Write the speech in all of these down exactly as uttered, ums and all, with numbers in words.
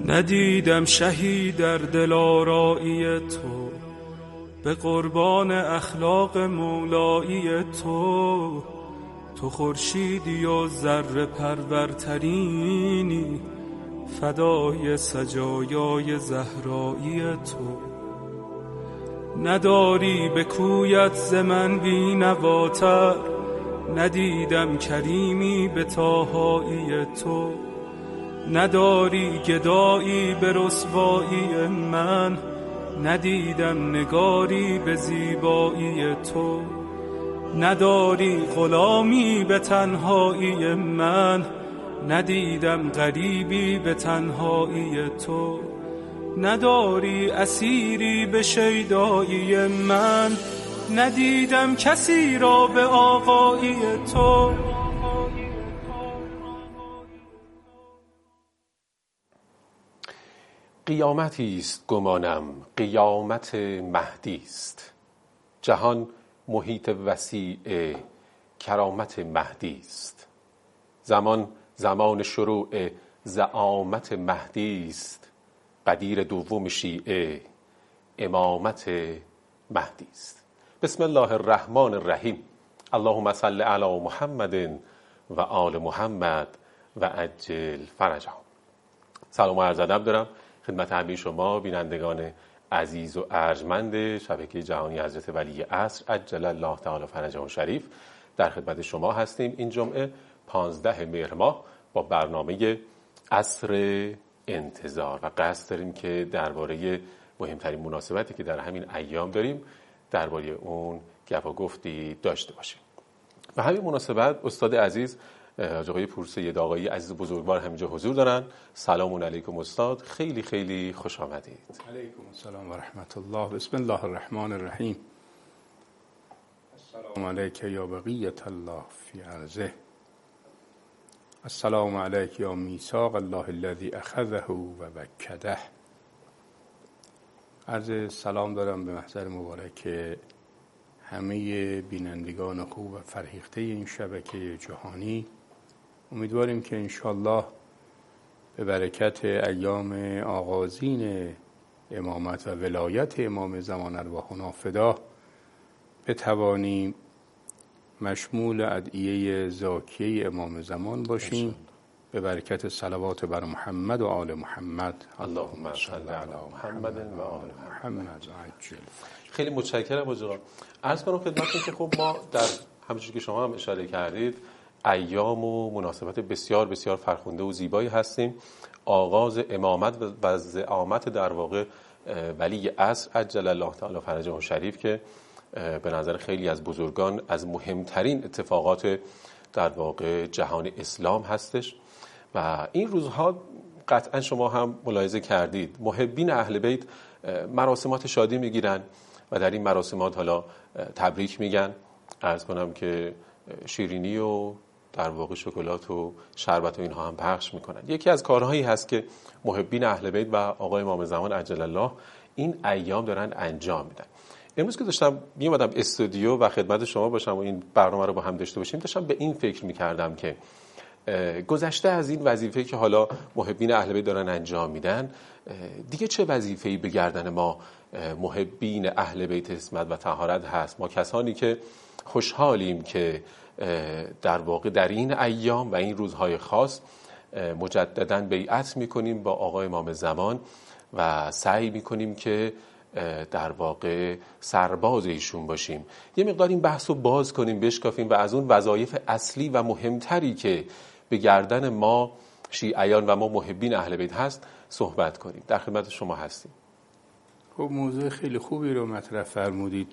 ندیدم شهی در دلارایی تو، به قربان اخلاق مولایی تو. تو خورشیدی و ذره پرورترینی، فدای سجایای زهرایی تو. نداری به کویت ز من بی‌نواتر، ندیدم کریمی به طاهایی تو. نداری گدایی به رسوایی من، ندیدم نگاری به زیبایی تو. نداری غلامی به تنهایی من، ندیدم غریبی به تنهایی تو. نداری اسیری به شیدایی من، ندیدم کسی را به آقایی تو. قیامتی است گمانم قیامت مهدی است، جهان محیط وسیع کرامت مهدی است. زمان زمان شروع زعامت مهدی است، قدیر دوم شیعه امامت مهدی است. بسم الله الرحمن الرحیم. اللهم صل علی محمد و آل محمد و عجل فرجهم. سلام و عرض ادب دارم خدمت همه شما بینندگان عزیز و ارجمند شبکه جهانی حضرت ولی عصر عجل الله تعالی فرجه شریف. در خدمت شما هستیم این جمعه پانزده مهر ماه با برنامه عصر انتظار و قصد داریم که درباره مهمترین مناسبتی که در همین ایام داریم درباره اون گپ و گفتی داشته باشیم. و همین مناسبت استاد عزیز آقای پورسید آقایی عزیز بزرگوار همینجا حضور دارن. سلام علیکم استاد، خیلی خیلی خوش آمدید. علیکم السلام و رحمت الله. بسم الله الرحمن الرحیم. السلام علیک یا بقیت الله فی ارضه، السلام علیک یا میثاق الله الذی اخذه و وکده. عرض سلام دارم به محضر مبارک همه بینندگان خوب و فرهیخته این شبکه جهانی. امیدواریم که انشالله به برکت ایام آغازین امامت و ولایت امام زمان ارواحنا فدا بتوانیم مشمول ادعیه زاکیه امام زمان باشیم به برکت صلوات بر محمد و آل محمد. اللهم صل علی محمد و آل محمد. عجل. خیلی متشکرم آقا. عرض کنم خدمتتون که خب ما در همونجوری که شما هم اشاره کردید ایام و مناسبت بسیار بسیار فرخنده و زیبایی هستیم. آغاز امامت و زعامت در واقع ولی عصر عجل الله تعالی فرجه شریف که به نظر خیلی از بزرگان از مهمترین اتفاقات در واقع جهان اسلام هستش. و این روزها قطعا شما هم ملاحظه کردید محبین اهل بیت مراسمات شادی میگیرن و در این مراسمات حالا تبریک میگن. عرض کنم که شیرینی و در واقع شکلات و شربت و اینها هم پخش میکنن. یکی از کارهایی هست که محبین اهل بیت و آقای امام زمان عجل الله این ایام دارن انجام میدن. امروز که داشتم میومدم استودیو و خدمت شما باشم و این برنامه رو با هم داشته باشیم، داشتم به این فکر میکردم که گذشته از این وظیفه که حالا محبین اهل بیت دارن انجام میدن، دیگه چه وظیفه‌ای به گردن ما محبین اهل بیت عصمت و طهارت هست؟ ما کسانی که خوشحالیم که در واقع در این ایام و این روزهای خاص مجدداً بیعت میکنیم با آقای امام زمان و سعی میکنیم که در واقع سرباز ایشون باشیم. یه مقدار این بحث رو باز کنیم، بشکافیم و از اون وظایف اصلی و مهمتری که به گردن ما شیعیان و ما محبین اهل بیت هست صحبت کنیم. در خدمت شما هستیم. خب موضوع خیلی خوبی رو مطرح فرمودید.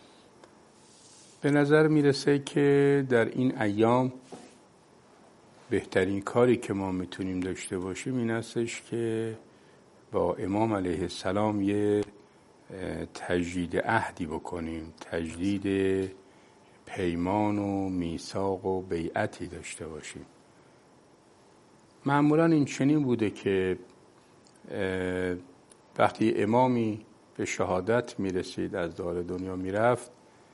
به نظر میرسه که در این ایام بهترین کاری که ما میتونیم داشته باشیم این هستش که با امام علیه السلام یه تجدید عهدی بکنیم، تجدید پیمان و میثاق و بیعتی داشته باشیم. معمولا این چنین بوده که وقتی امامی به شهادت میرسید از دار دنیا میرفت،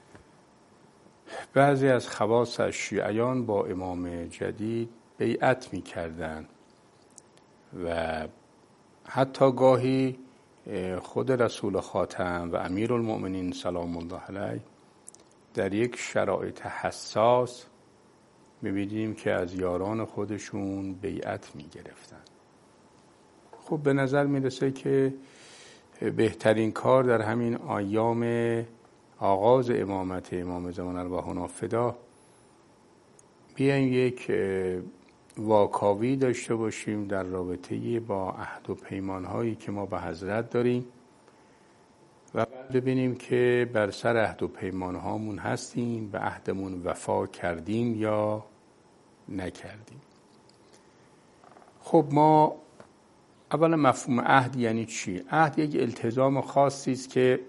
بعضی از خواص از شیعیان با امام جدید بیعت میکردن و حتی گاهی خود رسول خاتم و امیرالمؤمنین سلام الله علیه در یک شرایط حساس می‌بینیم که از یاران خودشون بیعت می‌گرفتن. خب به نظر میرسه که بهترین کار در همین ایام آغاز امامت امام زمان ارواحنا فدا بیایم یک واکاوی داشته باشیم در رابطه با عهد و پیمان‌هایی که ما به حضرت داریم و ببینیم که بر سر عهد و پیمان‌هامون هستیم، به عهدمون وفا کردیم یا نکردیم. خب ما اولا مفهوم عهد یعنی چی؟ عهد یک التزام خاصی است که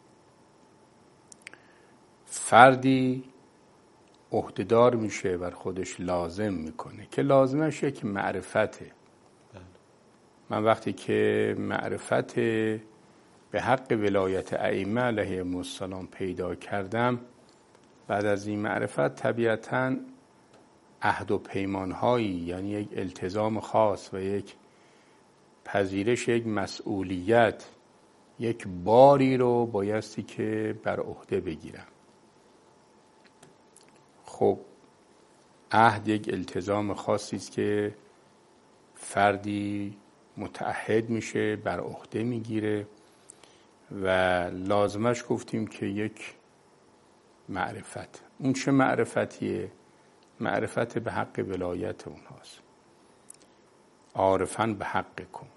فردی عهده‌دار میشه بر خودش لازم میکنه که لازمش یک معرفته. من وقتی که معرفت به حق ولایت ائمه علیهم السلام پیدا کردم، بعد از این معرفت طبیعتاً عهد و پیمان‌هایی یعنی یک التزام خاص و یک پذیرش یک مسئولیت، یک باری رو بایستی که بر عهده بگیرم. خب عهد یک التزام خاصی است که فردی متعهد میشه، بر عهده میگیره و لازمش گفتیم که یک معرفت. اون چه معرفتیه؟ معرفت به حق ولایت اونهاست. عارفاً به حق کن.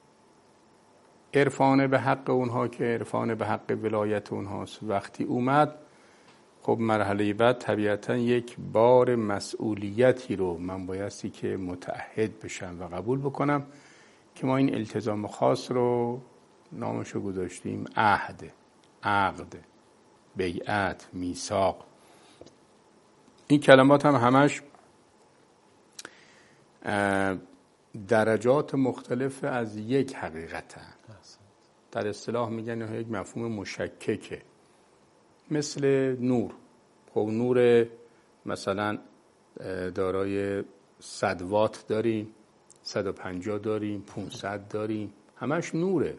عرفان به حق اونها که عرفان به حق ولایت اونهاست. وقتی اومد خب مرحله بعد طبیعتاً یک بار مسئولیتی رو من بایستی که متعهد بشم و قبول بکنم که ما این التزام خاص رو نامشو گذاشتیم عهد، عقد، بیعت، میثاق. این کلمات هم همش درجات مختلف از یک حقیقت هست. در اصطلاح میگن یک مفهوم مشککه، مثل نور. خب نور مثلا دارای صد وات داریم، صد و پنجاه داریم، پانصد داریم، همش نوره.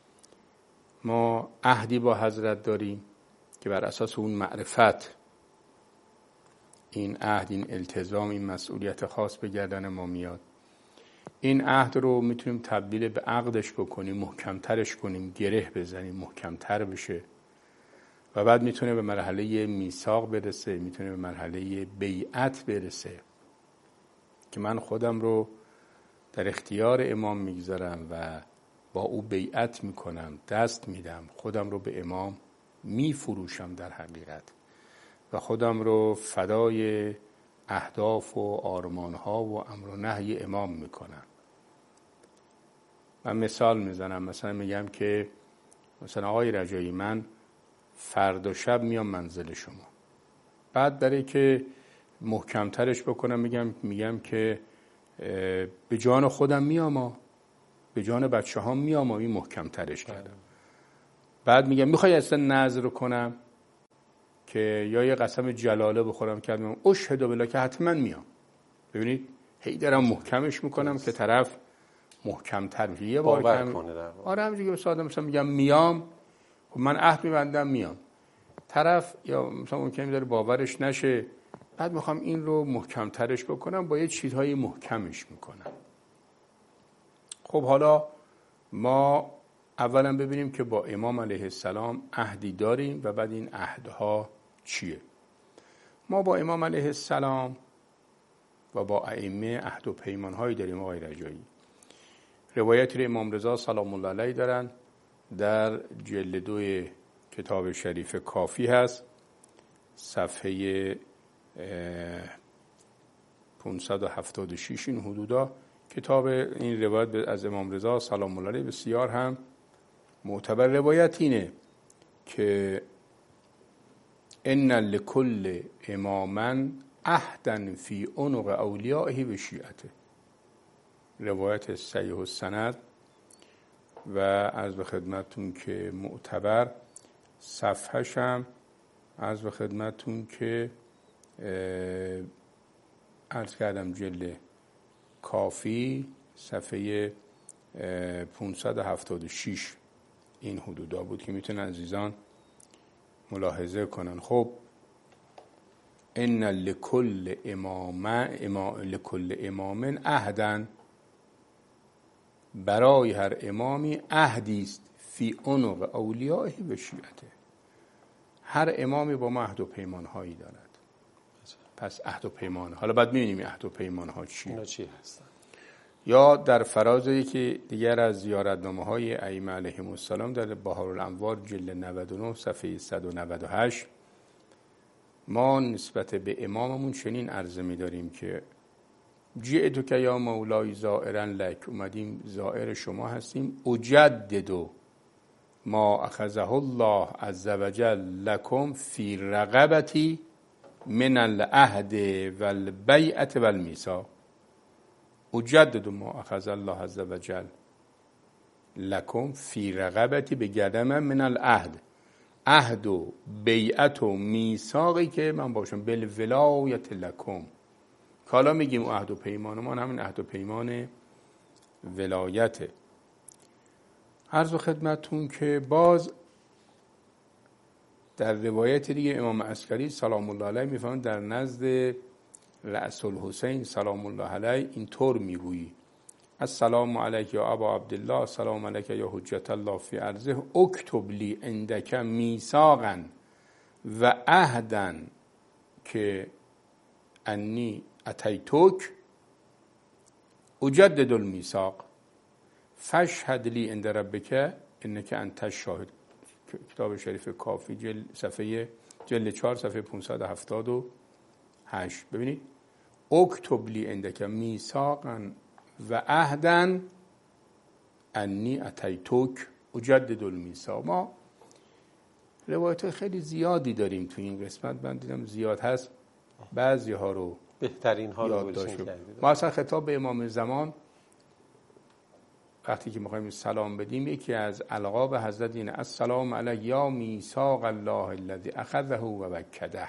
ما عهدی با حضرت داریم که بر اساس اون معرفت این عهد، این التزام، این مسئولیت خاص به گردن ما میاد. این عهد رو میتونیم تبدیل به عقدش بکنیم، محکمترش کنیم، گره بزنیم، محکمتر بشه و بعد میتونه به مرحله میثاق برسه، میتونه به مرحله بیعت برسه که من خودم رو در اختیار امام میگذارم و با او بیعت میکنم، دست میدم، خودم رو به امام میفروشم در حقیقت و خودم رو فدای اهداف و آرمانها و امر و نهی امام میکنم. من مثال میزنم، مثلا میگم که مثلا آقای رجایی من فردا شب میام منزل شما، بعد برای که محکمترش بکنم میگم میگم که به جان خودم میام، به جان بچه ها میام، این محکمترش کردم. بعد میگم میخوای اصلا نذر کنم که یا یه قسم جلاله بخورم کردم اشهد بالله که حتما میام. ببینید هی دارم محکمش میکنم که طرف محکمتر میشه. یه بار کم آره همینجوری که ساده مثلا میگم میام، خب من عهد میبندم میام، طرف یا مثلا ممکنه داره باورش نشه، بعد میخوام این رو محکمترش بکنم، با یه چیزهای محکمش میکنم. خب حالا ما اولا ببینیم که با امام علیه السلام عهدی داریم و بعد این عهدها چیه. ما با امام علیه السلام و با ائمه عهد و پیمان‌هایی داریم. آقای رجایی روایتی رو امام رضا سلام الله علیه دارن، در جلد دو کتاب شریف کافی هست، صفحه پانصد و هفتاد و شش این حدودا. کتاب این روایت از امام رضا سلام الله علیه بسیار هم معتبر. روایت اینه که ان لکل اماما عهدا فی عنق اولیائه و شیعته. روایت صحیح السند و عرض به خدمتون که معتبر. صفحه‌ش هم عرض به خدمتون که عرض کردم جلد کافی صفحه پانصد و هفتاد و شش این حدودا بود که میتونن عزیزان ملاحظه کنن. خب ان لکل امام امام لکل امام عهدا، برای هر امامی عهدی است فی عنق اولیائه و شیعته. هر امامی با ما عهد و پیمان هایی دارد. پس عهد و پیمان، حالا بعد میبینیم عهد و پیمان ها چی اینا چی هستن. یا در فراز یکی دیگر از زیارتنامه های ائمه علیهم السلام در بهارالانوار جلد نود و نه صفحه صد و نود و هشت ما نسبت به اماممون چنین عرضه می‌داریم که جئتو که یا مولای زائرا لک، اومدیم زائر شما هستیم، اجددو ما اخذه الله عز وجل لکم فی رقبتی من العهد والبیعة والمیثاق. اجددو ما اخذ الله عز وجل لکم فی رقبتی، به گردن من، من العهد، عهد و بیعت و میثاقی که من باشم، بالولایت لکم. که حالا میگیم عهد و پیمان ما همین عهد و پیمان ولایته. عرض خدمتون که باز در روایت دیگه امام عسکری سلام الله علیه میفهمند در نزد رأس الحسین سلام الله علیه اینطور میگویی: السلام علیک یا ابا عبدالله، السلام علیک یا حجت الله فی ارضه، اکتب لی عندک میثاقا و عهدا که انی اتیتک اجدد المیثاق فاشهد لی عند ربک انک انت الشاهد. کتاب شریف کافی جلد صفحه جلد چهار صفحه پانصد و هفتاد و هشت. ببینید اکتب لی عندک میثاقا و عهدا انی اتیتک اجدد المیثاق. ما روایت خیلی زیادی داریم تو این قسمت، من دیدم زیاد هست، بعضی ها رو بهترین ها رو کردید. ما اصلا خطاب به امام زمان وقتی که میخوایم سلام بدیم یکی از القاب حضرت اینه: السلام علیک یا میثاق الله الذی اخذه و وکده.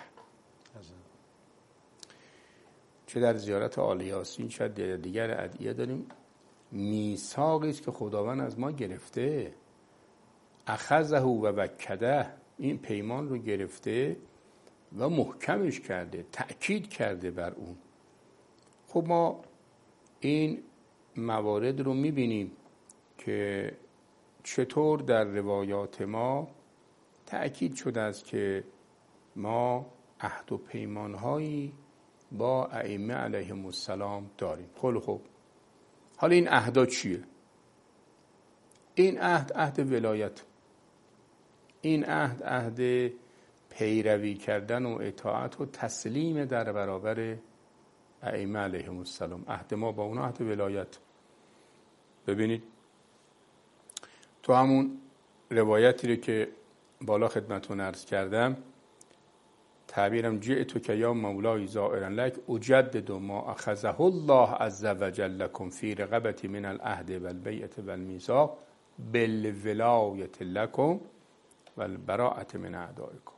چه در زیارت آل یاسین شاید در دیگر ادعیه داریم میثاقی است که خداوند از ما گرفته، اخذه و وکده، این پیمان رو گرفته و محکمش کرده، تأکید کرده بر اون. خب ما این موارد رو میبینیم که چطور در روایات ما تأکید شده است که ما عهد و پیمانهایی با ائمه علیهم السلام داریم. خیلی خوب، حالا این عهدا چیه؟ این عهد عهد ولایت، این عهد عهد پیروی کردن و اطاعت و تسلیم در برابر ائمه علیهم السلام. عهد ما با اونا عهد ولایت. ببینید تو همون روایتی رو که بالا خدمتتون عرض کردم، تعبیرم جئتو که یا مولای زائرا لک اجدد ما اخذه الله عز وجل لکم فی رقبتی من العهد والبیعة والمیثاق بالولایة لکم والبراءة من اعدائکم.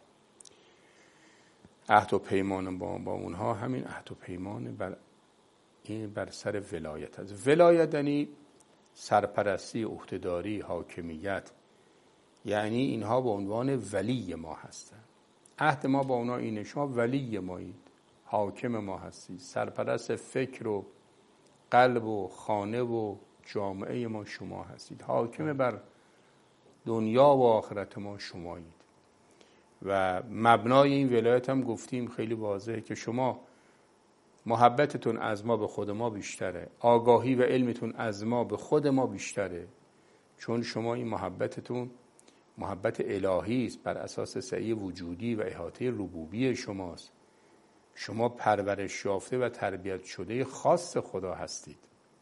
عهد و پیمان با, با اونها همین عهد و پیمان بر این بر سر ولایت است. ولایت یعنی سرپرستی، عهدهداری، حاکمیت، یعنی اینها به عنوان ولی ما هستند. عهد ما با اونا اینه: شما ولی مایید، حاکم ما هستید، سرپرست فکر و قلب و خانه و جامعه ما شما هستید، حاکم بر دنیا و آخرت ما شمایید. و مبنای این ولایت هم گفتیم خیلی واضحه که شما محبتتون از ما به خود ما بیشتره، آگاهی و علمتون از ما به خود ما بیشتره، چون شما این محبتتون محبت الهی است، بر اساس سعی وجودی و احاطه ربوبی شماست. شما پرورش یافته و تربیت شده خاص خدا هستید.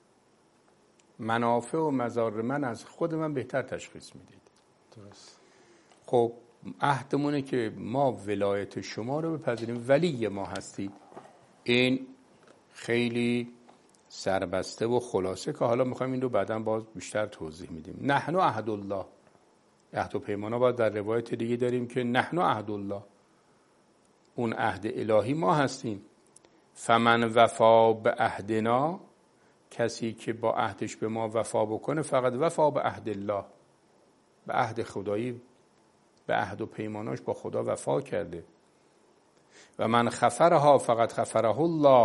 منافع و مضار من از خود من بهتر تشخیص میدید. درست. خب عهدمونه که ما ولایت شما رو بپذیریم، ولی ما هستید. این خیلی سربسته و خلاصه که حالا میخوایم این رو بعدا باز بیشتر توضیح میدیم. نحن عهد الله، عهد و پیمانا باید در روایت دیگه داریم که نحن عهد الله، اون عهد الهی ما هستیم. فمن وفا به عهدنا، کسی که با عهدش به ما وفا بکنه فقط وفا به عهد الله، به عهد خدایی، به عهد و پیماناش با خدا وفا کرده. و من خفرها فقط خفره الله،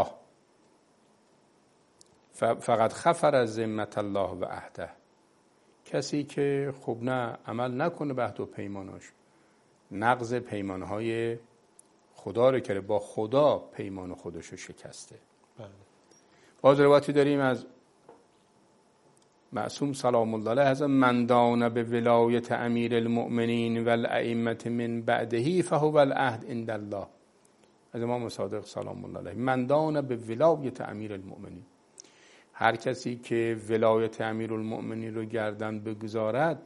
فقط خفر از ذمت الله و عهده. کسی که خب نه عمل نکنه به عهد و پیماناش، نقض پیمانهای خدا رو کرده، با خدا پیمان خودش رو شکسته. بله. باز روایتی داریم از معصوم سلام الله علیه از من دان به ولایت امیر المؤمنین و الائمه من بعده فهو العهد عند الله. از امام صادق سلام الله علیه، من دان به ولایت امیر المؤمنین، هر کسی که ولایت امیر المؤمنین رو گردن بگذارد،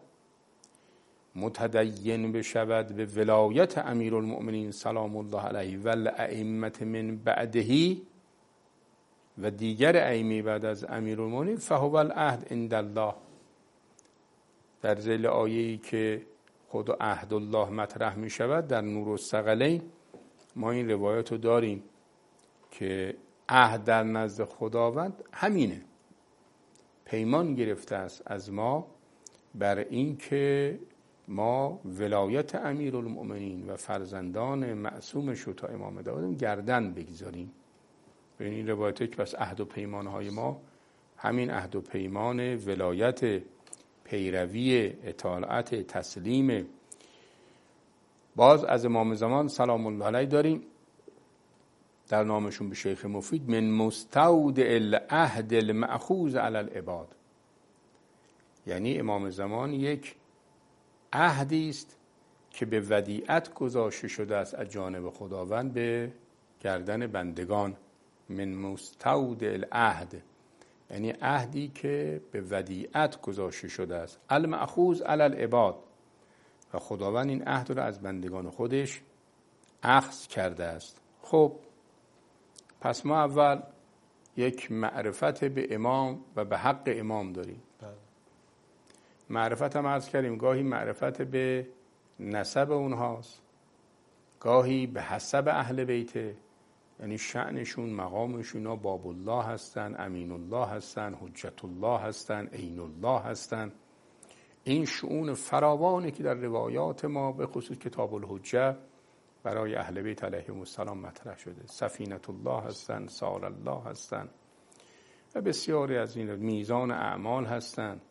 متدین بشود به ولایت امیر المؤمنین سلام الله علیه و الائمه من بعده و دیگر ائمه بعد از امیر المؤمنین فهو العهد عند الله. در ذیل آیه‌ای که خود عهد الله مطرح می شود در نور الثقلین ما این روایت رو داریم که عهد در نزد خداوند همینه، پیمان گرفته است از ما بر این که ما ولایت امیر المؤمنین و فرزندان معصومش رو تا امام داود گردن بگذاریم. به این روایته که پس عهد و پیمانهای ما همین عهد و پیمان ولایت، پیروی، اطاعت، تسلیم. باز از امام زمان سلام الله علیه داریم در نامشون به شیخ مفید من مستودع العهد المأخوذ علی العباد، یعنی امام زمان یک عهدی است که به ودیعت گذاشته شده است از جانب خداوند به گردن بندگان. من مستودع العهد یعنی عهدی که به ودیعت گذاشته شده است، المأخوذ علی العباد، و خداوند این عهد را از بندگان خودش اخذ کرده است. خب پس ما اول یک معرفت به امام و به حق امام داریم. معرفت هم عرض کردیم گاهی معرفت به نسب اونهاست، گاهی به حسب اهل بیته، یعنی شأنشون، مقامشون، ها باب الله هستن، امین الله هستن، حجت الله هستن، عین الله هستن. این شؤون فراوانی که در روایات ما به خصوص کتاب الحجه برای اهل بیت علیهم السلام مطرح شده، سفینة الله هستن، سال الله هستن و بسیاری از این، میزان اعمال هستن،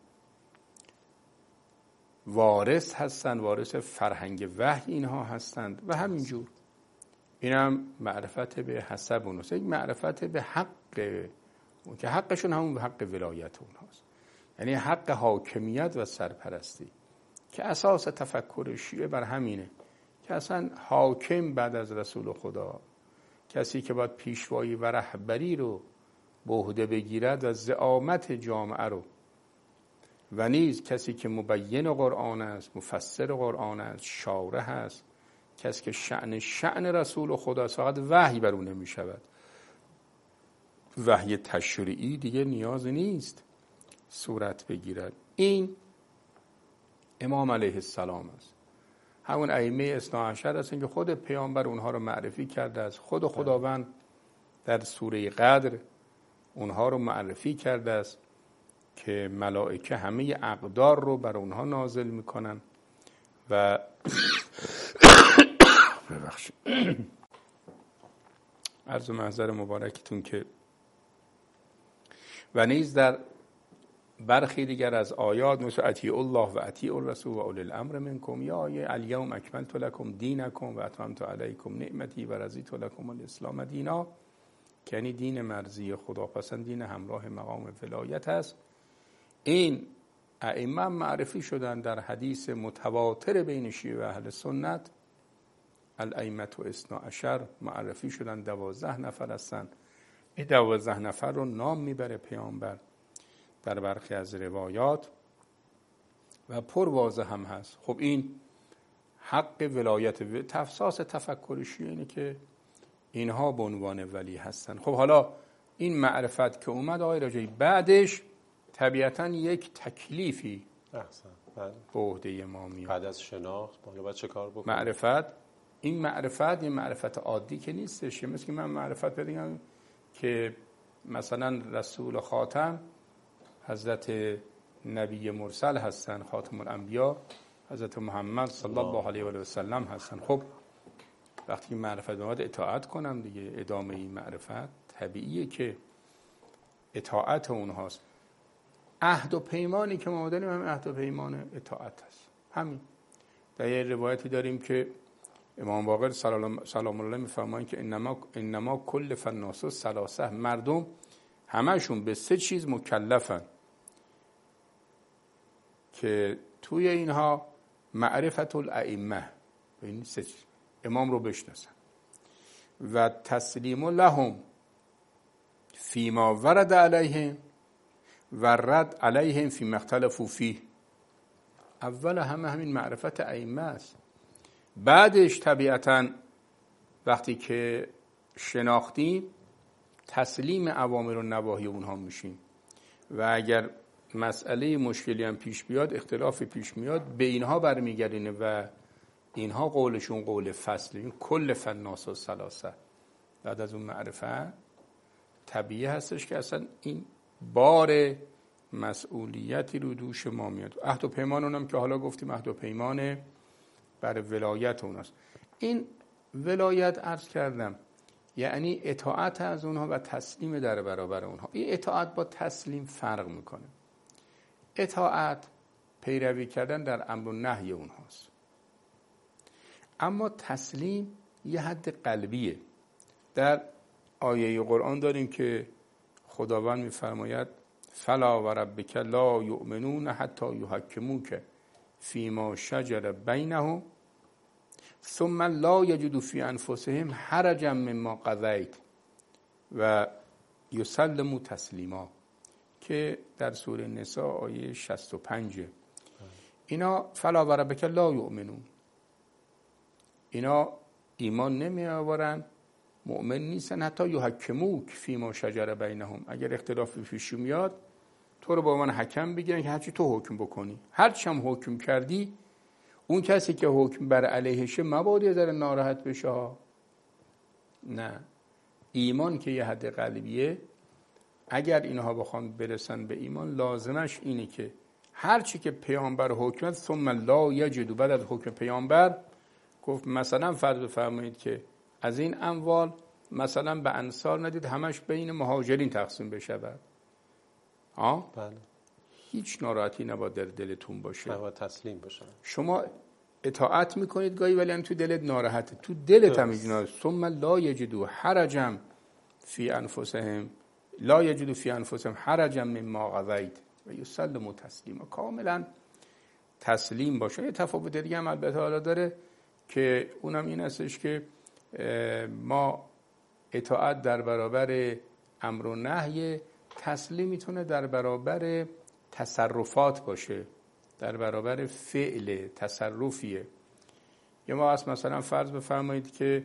وارث هستن، وارث فرهنگ وحی اینها هستند و همینجور. اینم معرفت به حسب اوناست، یک معرفت به حق که حقشون همون به حق ولایت اونهاست، یعنی حق حاکمیت و سرپرستی که اساس تفکر شیعه بر همینه که اصلا حاکم بعد از رسول خدا، کسی که باید پیشوایی و رهبری رو به عهده بگیرد و زعامت جامعه رو، و نیز کسی که مبین قرآن است، مفسر قرآن است، شارح است، کسی که شأن شأن رسول خدا است، فقط وحی بر اون نمی شود، وحی تشریعی دیگه نیاز نیست صورت بگیرد. این امام علیه السلام است، همون ائمه اثنا عشر هستن که خود پیامبر اونها رو معرفی کرده است، خود خداوند در سوره قدر اونها رو معرفی کرده است که ملائکه همه اقدار رو بر اونها نازل میکنن و ببخشید عرض محضر مبارکتون که و نیز در برخی دیگر از آیات مثل اطیعوا الله و اطیعوا الرسول و اولی الامر منکم، یا آیه الیوم اکملت لکم دینکم و اتممت علیکم نعمتی و رضیت لکم الاسلام دینا، که یعنی دین مرضی خداپسند، دین همراه مقام ولایت است. این ائمه معرفی شدن در حدیث متواتر بین شیعه و اهل سنت، الائمه اثنا عشر معرفی شدن، دوازده نفر هستن. این دوازده نفر رو نام میبره پیامبر در برخی از روایات و پر واضح هم هست. خب این حق ولایت و تفساس تفکر شیعه اینه که اینها به عنوان ولی هستن. خب حالا این معرفت که اومد آقای رجایی، بعدش طبیعتاً یک تکلیفی به عهده ما میاد. بعد از شناخت باید باید چه کار بکنیم؟ معرفت، این معرفت یه معرفت عادی که نیستش. مثل که من معرفت بدیم که مثلا رسول خاتم حضرت نبی مرسل هستن، خاتم الانبیا حضرت محمد صلی الله علیه و آله و سلم هستن. خب وقتی معرفت باید اطاعت کنم دیگه، ادامه این معرفت طبیعیه که اطاعت اونهاست. عهد و پیمانی که ما داریم هم عهد و پیمان اطاعت هست. همین در یه روایتی داریم که امام باقر سلام الله میفرمایند که انما انما کل فالناس ثلاثه، مردم همشون به سه چیز مکلفن که توی اینها معرفت الائمه، این سه چیز، امام رو بشناسن و تسلیم لهم فیما ورد علیهم و رد علیهم فیما اختلفوا فیه. اول همه همین معرفت ائمه است، بعدش طبیعتاً وقتی که شناختیم تسلیم اوامر و نواهی اونها میشیم و اگر مسئله مشکلی هم پیش بیاد، اختلاف پیش میاد، به اینها برمیگردینه و اینها قولشون قول فصل، این کل فالناس و ثلاثه. بعد از اون معرفت طبیعی هستش که اصلا این بار مسئولیتی رو دوش ما میاد. عهد و پیمان اونم که حالا گفتیم عهد و پیمان بر ولایت اوناست. این ولایت عرض کردم یعنی اطاعت از اونها و تسلیم در برابر اونها. این اطاعت با تسلیم فرق میکنه. اطاعت پیروی کردن در امر و نهی اونهاست، اما تسلیم یه حد قلبیه. در آیه قرآن داریم که خداوند میفرماید فلا و ربک لا یؤمنون حتی یحکموک فیما شجر بینهم ثم لا یجدوا فی انفسهم حرجا مما قضیت و یسلموا تسلیما، که در سوره نساء آیه شصت و پنج. اینا فلا و ربک لا یؤمنون، اینا ایمان نمی آورن، مؤمن نیستن حتی یحکموک فیما شجر بینهم، اگر اختلافی پیش میاد تو رو با من حکم بگیرن که هرچی تو حکم بکنی، هرچی هم حکم کردی اون کسی که حکم بر علیهشه مبادا یه ذره ناراحت بشه. نه، ایمان که یه حد قلبیه، اگر اینها بخوان برسن به ایمان لازمش اینه که هرچی که پیامبر حکمت ثم لا یجدوا، بعد از حکم پیامبر گفت مثلا فرض بفرمایید که از این اموال مثلا به انصار ندید، همش بین مهاجرین تقسیم بشه. بعد ها بله، هیچ ناراحتی نباید در دلتون باشه، نباید تسلیم باشه. شما اطاعت میکنید گاهی ولی هم تو دلت ناراحته، تو دلت هم اینجوریه. ثم لا یجدوا حرجا فی انفسهم لا یجدوا فی انفسهم حرجا مما قضیت و یسلموا تسلیما، کاملا تسلیم باشه. یه تفاوت دیگه هم البته حالا داره که اونم این هستش که ما اطاعت در برابر امر و نهی، تسلیم میتونه در برابر تصرفات باشه، در برابر فعل تصرفیه. یا ما از مثلا فرض بفرمایید که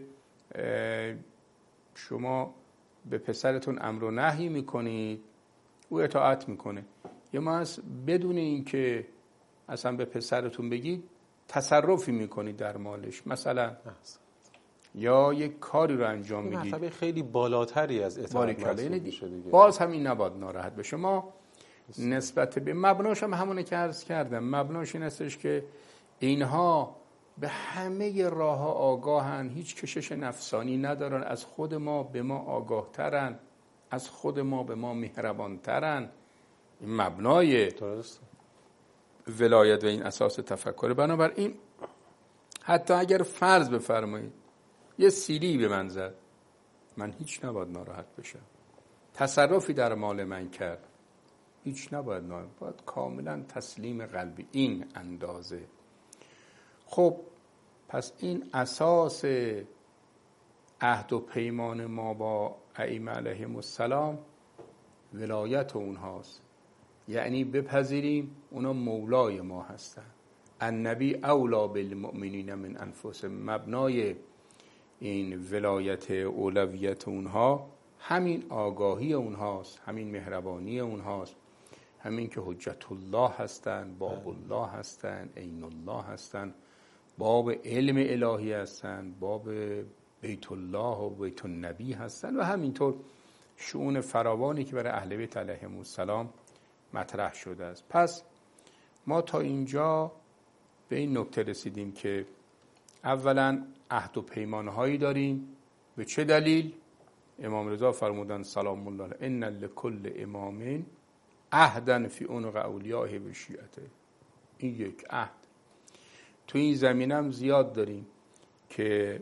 شما به پسرتون امر و نهی میکنید، او اطاعت میکنه. یا ما از بدون این که اصلا به پسرتون بگید تصرفی میکنید در مالش مثلا، یا یک کاری رو انجام میدید، این مرتبه خیلی بالاتری از اطاعت محسوب میشه دیگه. باز همین نباید ناراحت بشه. ما نسبت به مبناش هم همونه که عرض کردم، مبناش این هستش که اینها به همه راه ها آگاهن، هیچ کشش نفسانی ندارن، از خود ما به ما آگاه ترن، از خود ما به ما مهربان ترن. این مبنای درست ولایت و این اساس تفکر. بنابراین حتی اگر فرض بفرمایید یه سیلی به من زد، من هیچ نباید ناراحت بشم. تصرفی در مال من کرد، هیچ نباید ناراحت، باید کاملا تسلیم قلبی. این اندازه. خب پس این اساس عهد و پیمان ما با ائمه علیهم السلام ولایت اونهاست، یعنی بپذیریم اونا مولای ما هستن. النبی اولا بالمؤمنین من انفسهم، مبنای این ولایت اولویت اونها همین آگاهی اونهاست، همین مهربانی اونهاست، همین که حجت الله هستن، باب الله هستن، عین الله هستن، باب علم الهی هستن، باب بیت الله و بیت النبی هستن و همینطور شؤون فراوانی که برای اهل بیت علیهم السلام مطرح شده است. پس ما تا اینجا به این نکته رسیدیم که اولا عهد و پیمانهایی داریم. به چه دلیل؟ امام رضا فرمودن سلام الله علیه ان لکل امام عهدا فی عنق اولیائه و شیعته. این یک عهد. تو این زمینه هم زیاد داریم که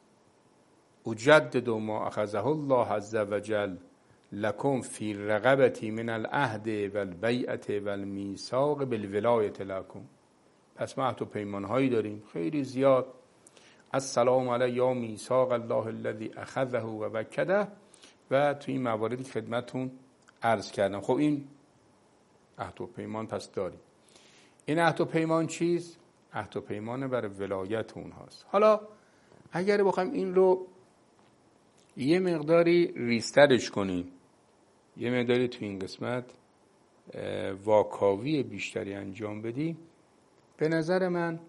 اجدد ما اخذه الله عز وجل لکم فی رقبتی من العهد و البیعت و المیثاق بالولایت لکم. پس ما عهد و پیمانهایی داریم خیلی زیاد. السلام علی یا میثاق الله الذی اخذه و وکده و تو این مواردی که خدمتتون عرض کردم. خب این عهد و پیمان پس داریم. این عهد و پیمان چیست؟ عهد و پیمان برای ولایت اونهاست. حالا اگر بخوایم این رو یه مقداری ریسترش کنیم، یه مقداری تو این قسمت واکاوی بیشتری انجام بدیم، به نظر من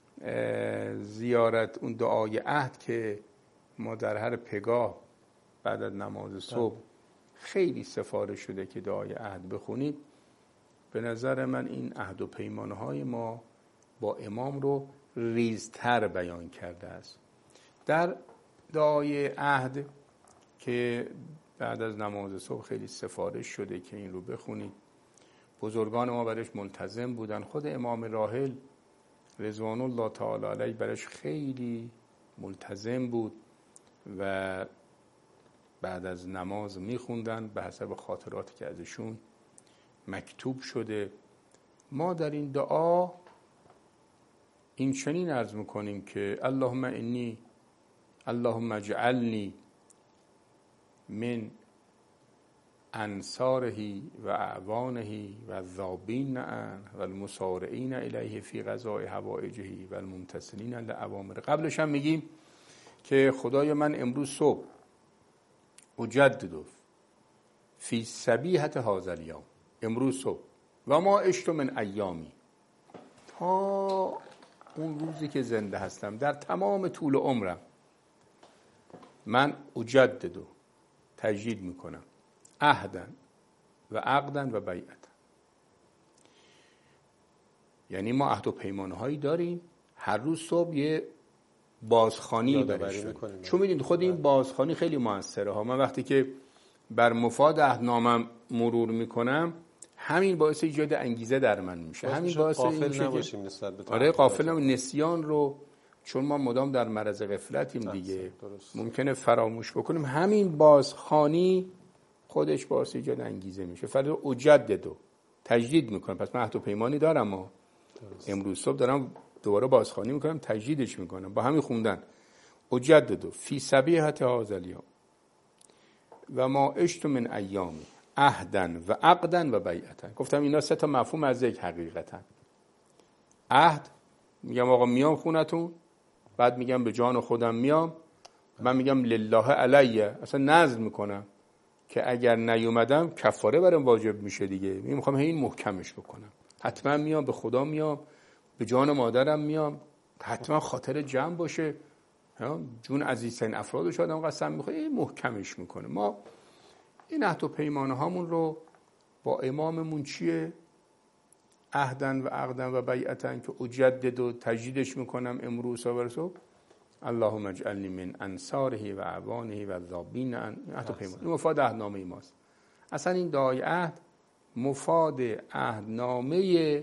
زیارت اون دعای عهد که ما در هر پگاه بعد از نماز صبح خیلی سفارش شده که دعای عهد بخونید، به نظر من این عهد و پیمانهای ما با امام رو ریزتر بیان کرده است. در دعای عهد که بعد از نماز صبح خیلی سفارش شده که این رو بخونید، بزرگان ما برش ملتزم بودن. خود امام راحل رضوان الله تعالی علیه برش خیلی ملتزم بود و بعد از نماز میخوندن به حسب خاطراتی که ازشون مکتوب شده. ما در این دعا این چنین عرض میکنیم که اللهم انی اللهم اجعلنی من انصاره و اعوانه و الذابین عنه و المسارعین الیه فی قضاء حوائجه و الممتثلین لأوامره. قبلش هم میگیم که خدای من امروز صبح اجدد فی صبیحة هذا الیوم، امروز صبح و ما عشت من ایامی، تا اون روزی که زنده هستم در تمام طول عمرم من اجدد تجدید میکنم عهدا و عقدا و بیعتا. یعنی ما عهد و پیمانهایی داریم، هر روز صبح یه بازخوانی برش کنیم. چون میدونید خود این بازخوانی خیلی موثره ها. من وقتی که بر مفاد عهدنامم مرور میکنم، همین باعث ایجاد انگیزه در من میشه. همین باعث غافل نباشیم نسبت به آره غافل نسیان رو، چون ما مدام در معرض غفلتیم دیگه، ممکنه فراموش بکنیم. همین بازخوانی خودش باعث ایجاد انگیزه میشه. فرض اجدد تجدید میکنم، پس من عهد و پیمانی دارم، ما امروز صبح دارم دوباره بازخوانی میکنم، تجدیدش میکنم با همین خوندن اجدد فی صبیحة هذا الیوم و ما عشت من ایامی عهدا و عقدا و بیعتا. گفتم اینا سه تا مفهوم از یک حقیقتا. عهد میگم آقا میام خونتون، بعد میگم به جان خودم میام، من میگم لله علیه، اصلا نذر میکنم که اگر نیومدم کفاره برام واجب میشه دیگه، میخوام این محکمش بکنم، حتما میام، به خدا میام، به جان مادرم میام، حتما خاطر جمع باشه، جون عزیزترین افرادش آدم قسم میخواد، این محکمش میکنه. ما این عهد و پیمانه هامون رو با اماممون چیه؟ عهدن و عقدن و بیعتن که اجدد و تجدیدش میکنم امروز و صبح. اللهم اجعلنی من انصاره و اعوانه و الذابین عنه. عهد و پیمان این مفاد عهدنامه ماست. اصلا این دعای عهد مفاد عهدنامه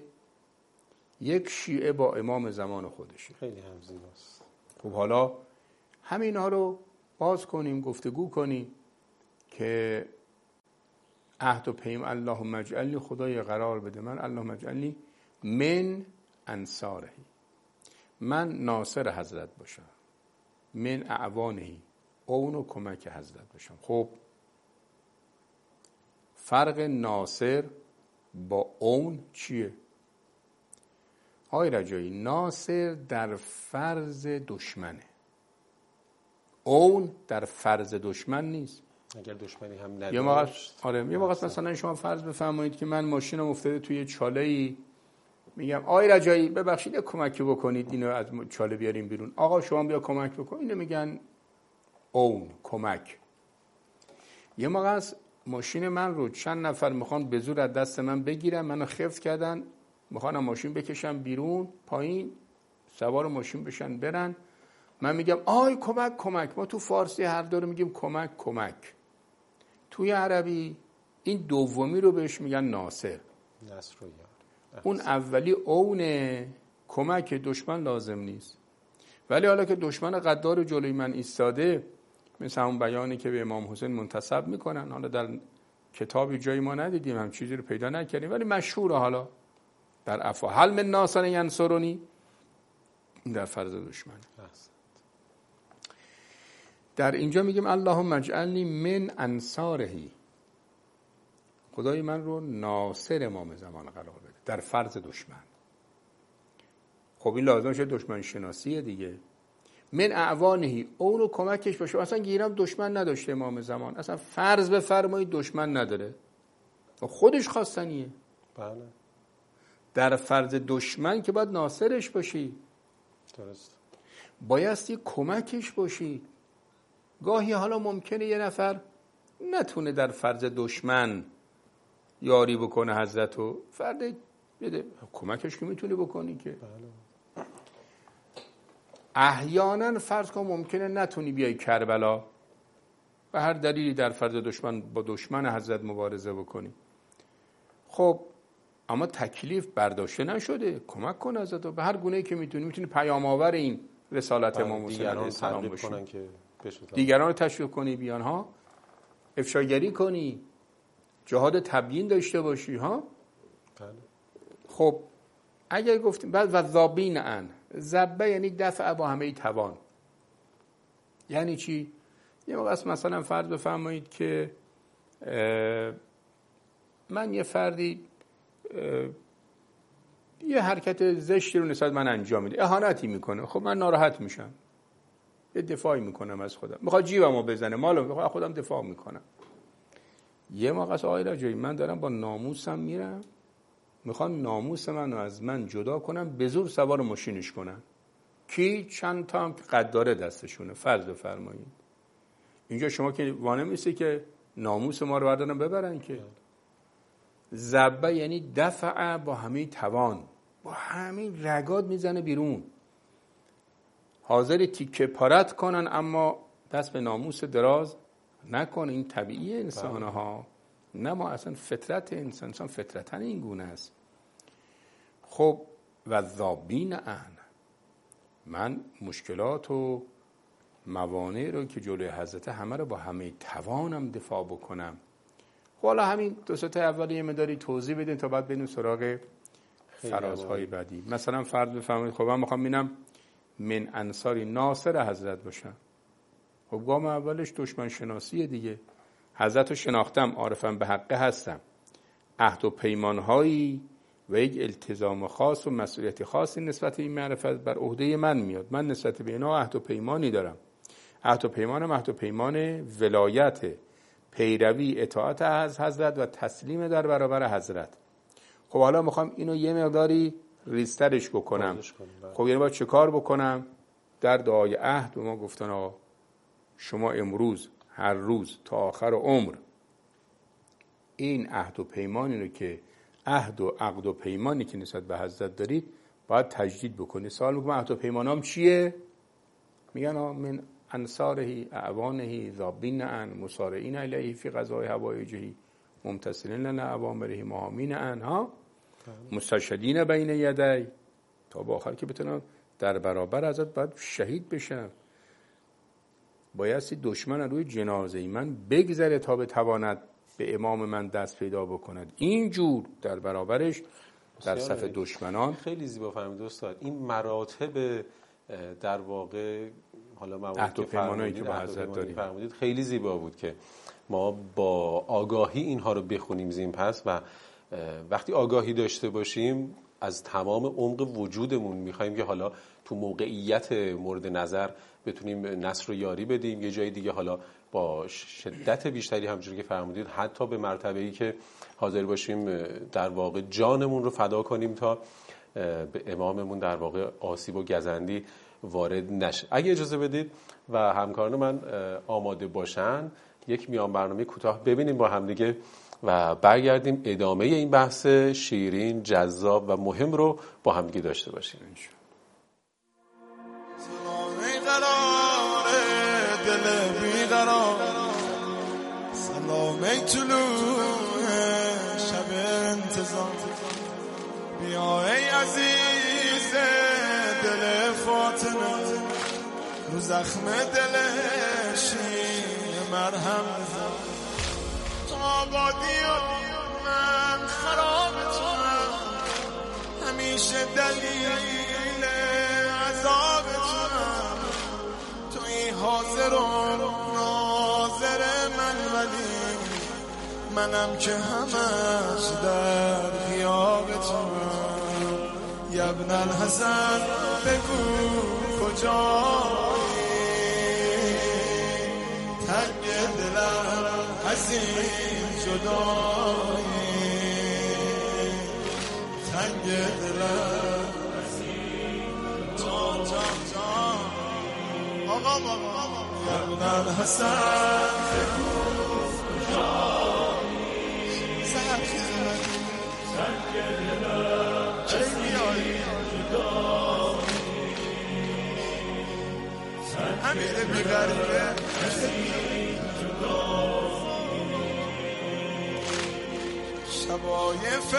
یک شیعه با امام زمان خودشه. خیلی هم زیباست. خب حالا همین ها رو باز کنیم، گفتگو کنیم که عهد و پیمان اللهم اجعلنی، خدای قرار بده من، اللهم اجعلنی من انصاره، من ناصر حضرت باشم، من اعوانه، اون و کمک حضرت باشم. خب فرق ناصر با اون چیه؟ آقای رجایی، ناصر در فرض دشمنه، اون در فرض دشمن نیست. اگر دشمنی هم نداشت یه موقع آره یه موقع مثلا شما فرض بفرمایید که من ماشینم افتاده توی چاله‌ای، میگم آقای رجایی ببخشید یه کمکی بکنید اینو از چاله بیاریم بیرون. آقا شما بیا کمک بکن. اینو میگن اون، کمک. یه موقع ماشین من رو چند نفر میخوان به زور از دست من بگیرن، منو خفت کردن، میخوان ماشین بکشن بیرون پایین، سوار ماشین بشن برن. من میگم آی کمک کمک. ما تو فارسی هر دو رو میگیم کمک کمک. توی عربی این دومی رو بهش میگن ناصر. نصر و یار. اون اولی اونه، کمک دشمن لازم نیست. ولی حالا که دشمن غدار جلوی من ایستاده، مثل همون بیانی که به امام حسین منتسب میکنن، حالا در کتابی جایی ما ندیدیم، هم چیزی رو پیدا نکردیم، ولی مشهوره حالا در افواه، هل من ناصر ینصرونی، در فرض دشمن. در اینجا میگیم اللهم اجعلنی من انصارهی، خدای من رو ناصر امام زمان قرار بده در فرض دشمن. خب این لازم شد دشمن شناسیه دیگه. من اعوانهی، اونو کمکش باشه. اصلا گیرم دشمن نداشته امام زمان، اصلا فرض بفرمایید دشمن نداره، خودش خواستنیه. بله. در فرض دشمن که باید ناصرش باشی، درست، بایستی کمکش باشی. گاهی حالا ممکنه یه نفر نتونه در فرض دشمن یاری بکنه حضرتو، فرد بده کمکش که میتونی بکنی که. بله. احیانا فرض کن ممکنه نتونی بیای کربلا، به هر دلیلی در فرض دشمن با دشمن حضرت مبارزه بکنی. خب اما تکلیف برداشته نشده، کمک کن حضرتو به هر گونه‌ای که میتونی. میتونی پیام آور این رسالت امام حسین علیه السلام باشی، دیگران رو تشویق کنی، بیانها افشاگری کنی، جهاد تبیین داشته باشی ها. بله. خب اگر گفتیم بعد و ذابین ان، ذبه یعنی دفع با همه توان. یعنی چی؟ یه موقع مثلا فرض بفرمایید که من یه فردی یه حرکت زشتی رو نسبت من انجام میده، اهانتی میکنه، خب من ناراحت میشم، یه دفاعی میکنم از خودم، میخواد جیبمو بزنه، مالو میخواد، خودم دفاع میکنم. یه موقع از آقای رجایی من دارم با ناموسم میرم، میخوان ناموس منو از من جدا کنم، به زور سوار ماشینش کنن. کی؟ چند تا هم قداره دستشونه. فرض بفرمایید اینجا شما که وانه میسته که ناموس ما رو بردارن ببرن که. ضبه یعنی دفع با همه توان، با همین رگات میزنه بیرون، حاضر تیکه پارت کنن اما دست به ناموس دراز نکنه. این طبیعی انسان ها، نه ما اصلا فطرت انسان، انسان فطرتاً این گونه است. خب و ذابین ان، من مشکلات و موانع رو که جلوی حضرت همه رو با همه توانم دفاع بکنم. خب حالا همین دو سه تا اولی یه مقداری توضیح بدین تا بعد بریم سراغ فرازهای بعدی. مثلا فرض بفرمایید خب من میخوام ببینم من انصاری ناصر حضرت باشم. خب گام اولش دشمن شناسیه دیگه. حضرت رو شناختم، عارفم به حقه هستم، عهد و پیمانهایی و یک التزام خاص و مسئولیت خاصی نسبت به این معرفت بر عهده من میاد. من نسبت به اینا عهد و پیمانی دارم. عهد و پیمانم عهد و پیمان ولایت، پیروی، اطاعت از حضرت و تسلیم در برابر حضرت. خب حالا میخوام اینو یه مقداری ریسترش بکنم. خب یعنی باید چه کار بکنم؟ در دعای عهد به ما گفتن آقا شما امروز هر روز تا آخر عمر این عهد و پیمانی رو که عهد و عقد و پیمانی که نسبت به حضرت دارید باید تجدید بکنی. سوال میکنم عهد و پیمانام چیه؟ میگن من انصاره اعوانه ذابین ان مسارعین الیه فی قضای حوایجه ممتثلین لنا اوامره مهامین انها مستشهدین بین یدی، تا با آخر که بتونم در برابر حضرت باید شهید بشم. بایستی دشمن روی جنازه من بگذره تا بتواند به امام من دست پیدا بکند. اینجور در برابرش در صف دشمنان. خیلی زیبا فرمودید استاد. این مراتب در واقع حالا مواردی که فرمودید که با حضرت داریم فرمودید خیلی زیبا بود که ما با آگاهی اینها رو بخونیم زین پس و وقتی آگاهی داشته باشیم از تمام عمق وجودمون میخوایم که حالا تو موقعیت مورد نظر بتونیم نصر و یاری بدیم. یه جای دیگه حالا با شدت بیشتری همونجوری که فرمودید حتی به مرتبه‌ای که حاضر باشیم در واقع جانمون رو فدا کنیم تا به اماممون در واقع آسیب و گزندی وارد نشه. اگه اجازه بدید و همکاران من آماده باشن یک میان برنامه کوتاه ببینیم با هم دیگه و برگردیم ادامه این بحث شیرین، جذاب و مهم رو با هم دیگه داشته باشیم. دل بیقرار سلام طلوع شب انتظار بیا ای عزیز دل فاطمه رو زخم دل شین مرهم بزن تو آبادی و من خراب تو همیشه دلیل عذاب تو توی حاضر و ناظر من ولی منم که همش در غیاب تو یا ابن الحسن بگو کجایی تنگ دلم از این جدایی تنگ دلم از این جان جان جان آقا بابا یا ابن الحسن بگو کجایی سهر خیزم تنگ دلم کی میایی امیر بیغریبه شبای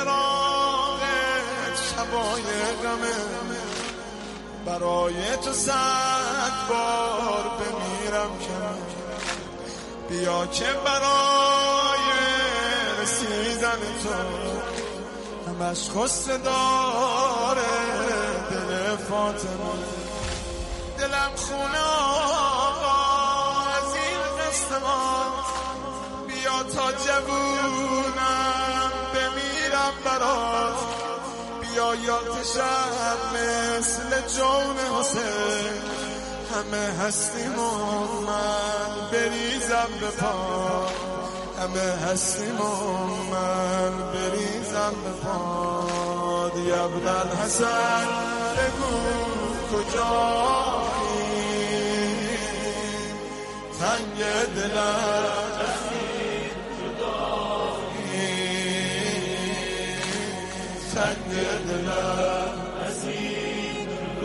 فراقت شبای غمه برای تو صد بار بمیرم که بیا که برای رسیدن تو همش خسته داره دل فاطمه دلم خونه آقا از این قسمات بیا تا جوونم بمیرم برات بیا یاد شب مثل جون حسین همه هستیم و من بریزم به پا همه هستیم و من بریزم به پا یا ابن الحسن بگو کجایی تنگ دلم تنگ دلم از این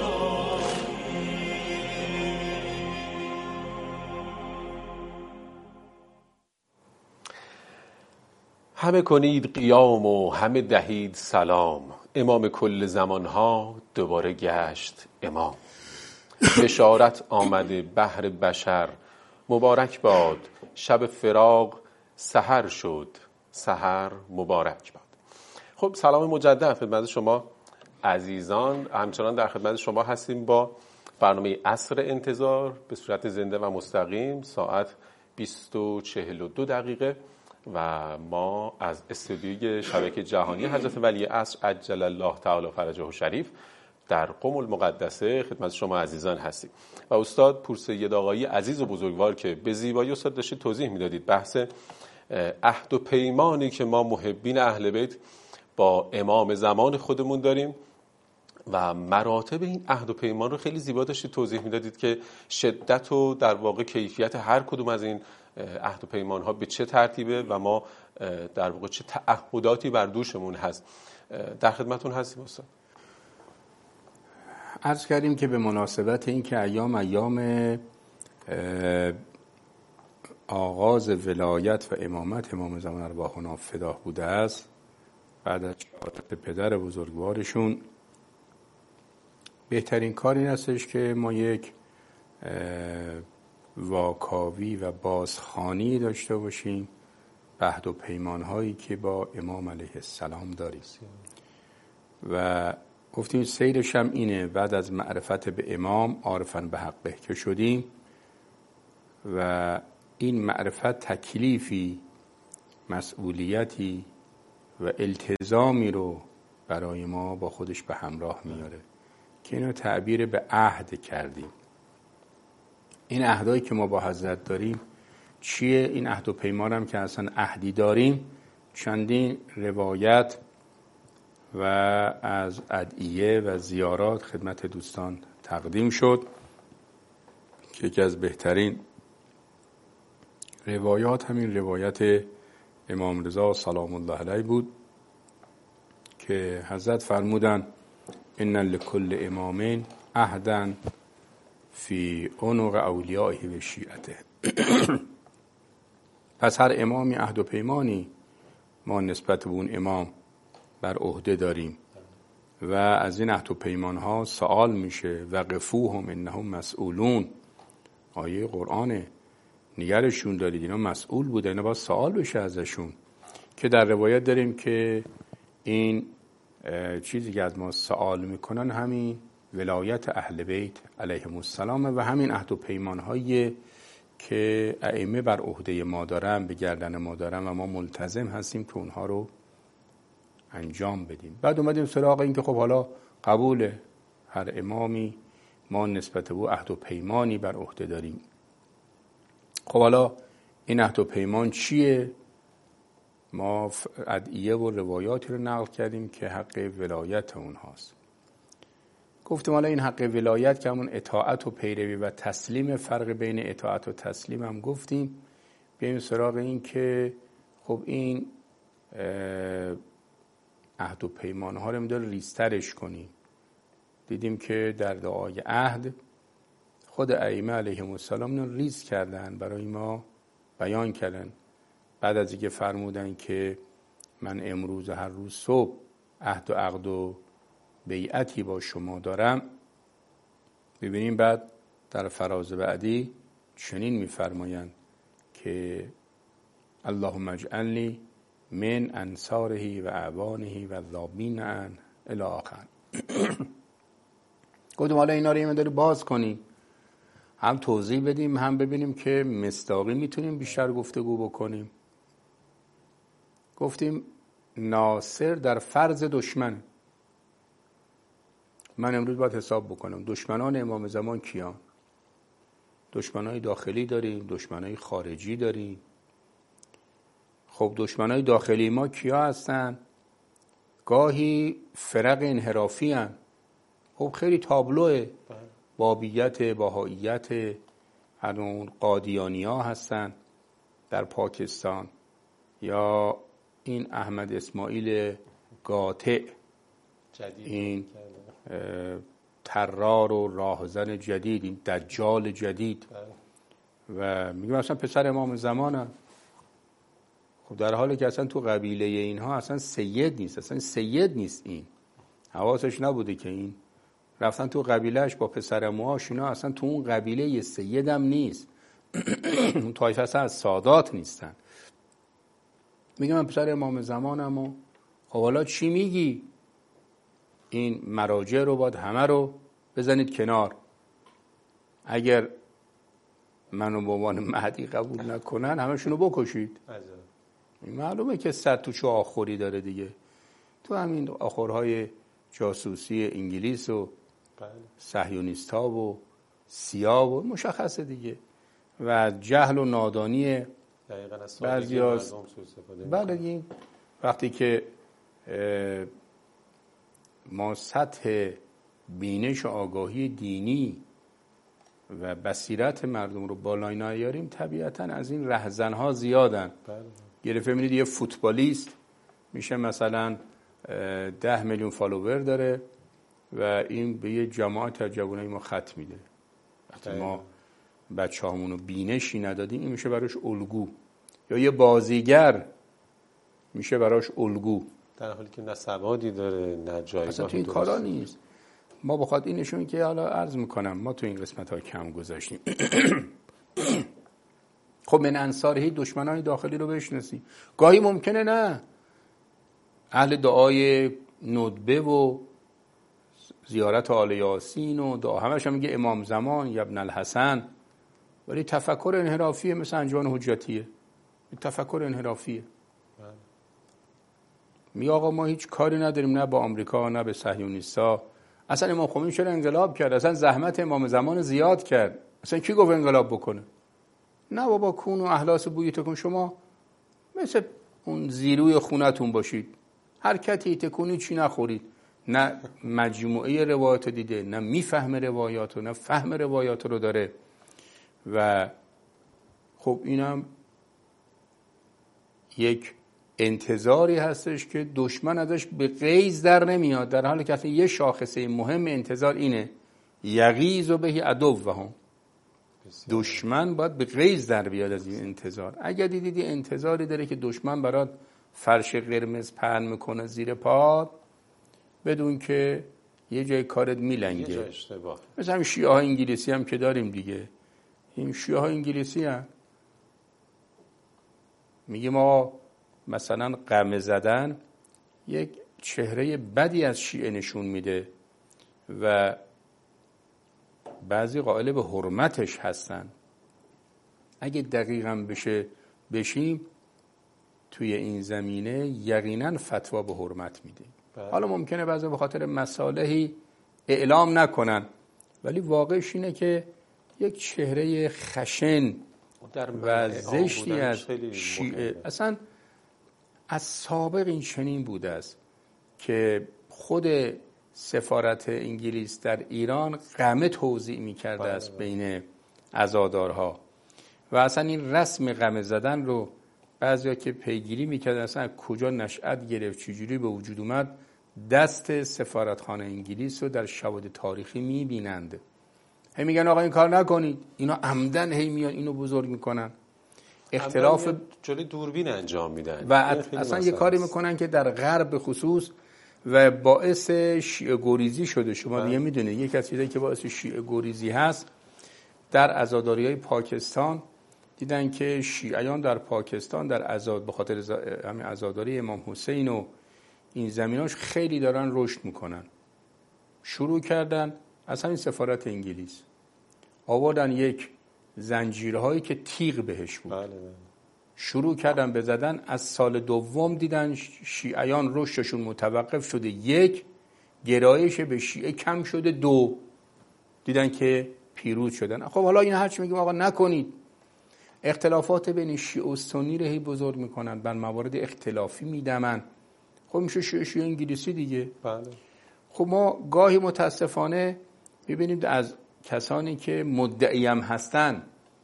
همه کنید قیام و همه دهید سلام امام کل زمانها دوباره گشت امام بشارت آمده بهر بشر مبارک باد شب فراق سحر شد سحر مبارک باد. خب سلام مجدد خدمت شما عزیزان، همچنان در خدمت شما هستیم با برنامه عصر انتظار به صورت زنده و مستقیم ساعت بیست و چهل و دو دقیقه و ما از استودیوی شبکه جهانی حضرت ولی عصر عجل الله تعالی فرجه شریف در قم المقدسه خدمت شما عزیزان هستیم و استاد پورسید آقایی عزیز و بزرگوار که به زیبایی استاد داشتید توضیح میدادید بحث عهد و پیمانی که ما محبین اهل بیت با امام زمان خودمون داریم و مراتب این عهد و پیمان رو خیلی زیبا داشتید توضیح میدادید که شدت و در واقع کیفیت هر کدوم از این عهد و پیمان ها به چه ترتیبه و ما در واقع چه تعهداتی بر دوشمون هست. در خدمتون هستیم استاد. عرض کردیم که به مناسبت این که ایام ایام آغاز ولایت و امامت امام زمان ارواحنا فداه بوده است بعد از شهادت پدر بزرگوارشون بهترین کار این هستش که ما یک واکاوی و بازخوانی داشته باشیم به عهد و پیمان‌هایی که با امام علیه السلام داریم و گفتیم سیرش هم اینه. بعد از معرفت به امام عارفاً به حقه که شدیم و این معرفت تکلیفی مسئولیتی و التزامی رو برای ما با خودش به همراه میاره که اینو تعبیر به عهد کردیم. این عهدایی که ما با حضرت داریم چیه؟ این عهد و پیمان هم که اصلا عهدی داریم چندین روایت و از ادعیه و زیارات خدمت دوستان تقدیم شد که یکی از بهترین روایات همین روایت امام رضا سلام الله علیه بود که حضرت فرمودن ان لکل امام عهدا فی عنق اولیائه و شیعته. پس هر امامی عهد و پیمانی ما نسبت به اون امام بر عهده داریم و از این عهد و پیمان ها سوال میشه. وقفوهم انهم مسئولون، آیه قرآنه، نگرشون دارید، اینا مسئول بوده، اینا باید سوال بشه ازشون. که در روایت داریم که این چیزی که از ما سوال میکنن همین ولایت اهل بیت علیهم السلام و همین عهد و پیمان هایی که ائمه بر عهده ما دارن، به گردن ما دارن و ما ملتزم هستیم که اونها رو انجام بدیم. بعد اومدیم سراغ این که خب حالا قبول هر امامی ما نسبت به او عهد و پیمانی بر عهده داریم. خب حالا این عهد و پیمان چیه؟ ما ادعیه و روایاتی رو نقل کردیم که حق ولایت اونهاست. گفتیم حالا این حق ولایت که همون اطاعت و پیروی و تسلیم، فرق بین اطاعت و تسلیم هم گفتیم. بیایم سراغ این که خب این عهد و پیمان ها رو می‌داره ریزترش کنیم. دیدیم که در دعای عهد خود ائمه علیهم السلام رو ریز کردن، برای ما بیان کردن. بعد از اینکه فرمودن که من امروز هر روز صبح عهد و عقد و بیعتی با شما دارم، ببینیم بعد در فراز بعدی چنین میفرمایند که اللهم اجعلنی من انصاره و اعوانه و ذابین عن الی آخر. گفتم حالا اینا رو یه مقدار باز کنیم، هم توضیح بدیم، هم ببینیم که مصداقی میتونیم بیشتر گفتگو بکنیم. گفتیم ناصر در فرض دشمن. من امروز باید حساب بکنم دشمنان امام زمان کیان؟ دشمنای داخلی داریم، دشمنای خارجی داریم. خب دشمنای داخلی ما کیا هستن؟ گاهی فرق انحرافی هستن. خب خیلی تابلوه، بابیت، بهائیت، همون قادیانی ها هستن در پاکستان، یا این احمد اسماعیل قاطع، این طرار و راهزن جدید، این دجال جدید، و میگم اصلا پسر امام زمانه. خب در حالی که اصلا تو قبیله اینها اصلا سید نیست، اصلا سید نیست، این حواسش نبوده که این رفتن تو قبیلهش با پسر موهاش، اینا اصلا تو اون قبیله یه سید هم نیست. اون طایفه اصلا از سادات نیستن. میگم من پسر امام زمانم و خب حالا چی میگی؟ این مراجع رو باید همه رو بزنید کنار. اگر منو به عنوان مهدی قبول نکنن همشونو بکشید. معلومه که صد تو چه آخوری داره دیگه. تو همین آخورهای جاسوسی انگلیس و صهیونیست‌ها و سیا و مشخصه دیگه، و جهل و نادانی بعضی از بله. وقتی که ما سطح بینش و آگاهی دینی و بصیرت مردم رو بالای نیاریم، طبیعتاً از این رهزن‌ها زیادن. گرفته می‌بینید یه فوتبالیست میشه مثلا ده میلیون فالوور داره و این به یه جماعت از جوانای ما خط میده. وقتی ما بچه همونو بینشی ندادیم، این میشه براش الگو. یا یه بازیگر میشه براش الگو، در حالی که نه سوادی داره نه جایگاهی. اصلا تو این کارا نیست. ما بخواد این نشون که حالا عرض میکنم ما تو این قسمت ها کم گذاشتیم. خب من انصارهی دشمنان داخلی رو بشناسی. گاهی ممکنه نه اهل دعای ندبه و زیارت آل یاسین و دعا همش هم میگه امام زمان یا ابن الحسن، ولی تفکر انحرافیه، مثل انجمن حجتیه، تفکر انحرافیه. میگه آقا ما هیچ کاری نداریم نه با آمریکا نه به صهیونیستا. اصلا امام خمینی چرا انقلاب کرد؟ اصلا زحمت امام زمان زیاد کرد. اصلا کی گفت انقلاب بکنه؟ نه بابا، کون و احلاس بویتکون، شما مثل اون زیروی خونتون باشید، حرکتی تکونی چی نخورید. نه مجموعه روایات دیده، نه میفهم روایات و نه فهم روایات رو داره. و خب اینم یک انتظاری هستش که دشمن ازش به غیظ در نمیاد، در حالی که یه شاخصه مهم انتظار اینه یغیظ به عدوهم، دشمن باید به غیظ در بیاد از این انتظار. اگر دیدی انتظاری داره که دشمن برات فرش قرمز پهن میکنه زیر پاد، بدون که یه جای کارت میلنگه. یه جای اشتباه. مثل همین شیعه های انگلیسی هم که داریم دیگه، این شیعه های انگلیسی هم میگه ما مثلا قمه زدن یک چهره بدی از شیعه نشون میده و بعضی قائل به حرمتش هستن. اگه دقیقاً بشه بشیم توی این زمینه یقیناً فتوا به حرمت میده. حالا ممکنه بعضی به خاطر مصالحی اعلام نکنن، ولی واقعش اینه که یک چهره خشن و زشتی از شیعه اصلا از سابق این چنین بوده است که خود سفارت انگلیس در ایران قمه توزیع می‌کرده است بین عزادارها و اصلا این رسم قمه زدن رو بعضیا که پیگیری می‌کردن اصلا کجا نشأت گرفت، چجوری به وجود اومد، دست سفارتخانه انگلیس رو در شواهد تاریخی می‌بینند. هی میگن آقا این کار نکنید، اینا عمدن هی میان اینو بزرگ میکنن، اختلاف جلوی دوربین انجام میدن و اصلا یه کاری میکنن که در غرب به خصوص و باعث شیعه گریزی شده. شما دیگه میدونید یک از چیزایی که باعث شیعه گریزی هست، در عزاداری‌های پاکستان دیدن که شیعیان در پاکستان در عزاد به خاطر همین عزاداری امام حسین و این زمیناش خیلی دارن رشد میکنن. شروع کردن از همین سفارت انگلیس آوردن یک زنجیرهایی که تیغ بهش بود. بله بله. شروع کردن به زدن. از سال دوم دیدن شیعیان رشدشون متوقف شده، یک گرایش به شیعه کم شده، دو دیدن که پیروز شدن. خب حالا این هرچی میگیم آقا نکنید، اختلافات بین شیعه و سنی رو هی بزرگ میکنن، بر موارد اختلافی میدمن. خب میشه شیعه شیعه انگلیسی دیگه. بله. خب ما گاهی متاسفانه ببینید از کسانی که مدعیم هستن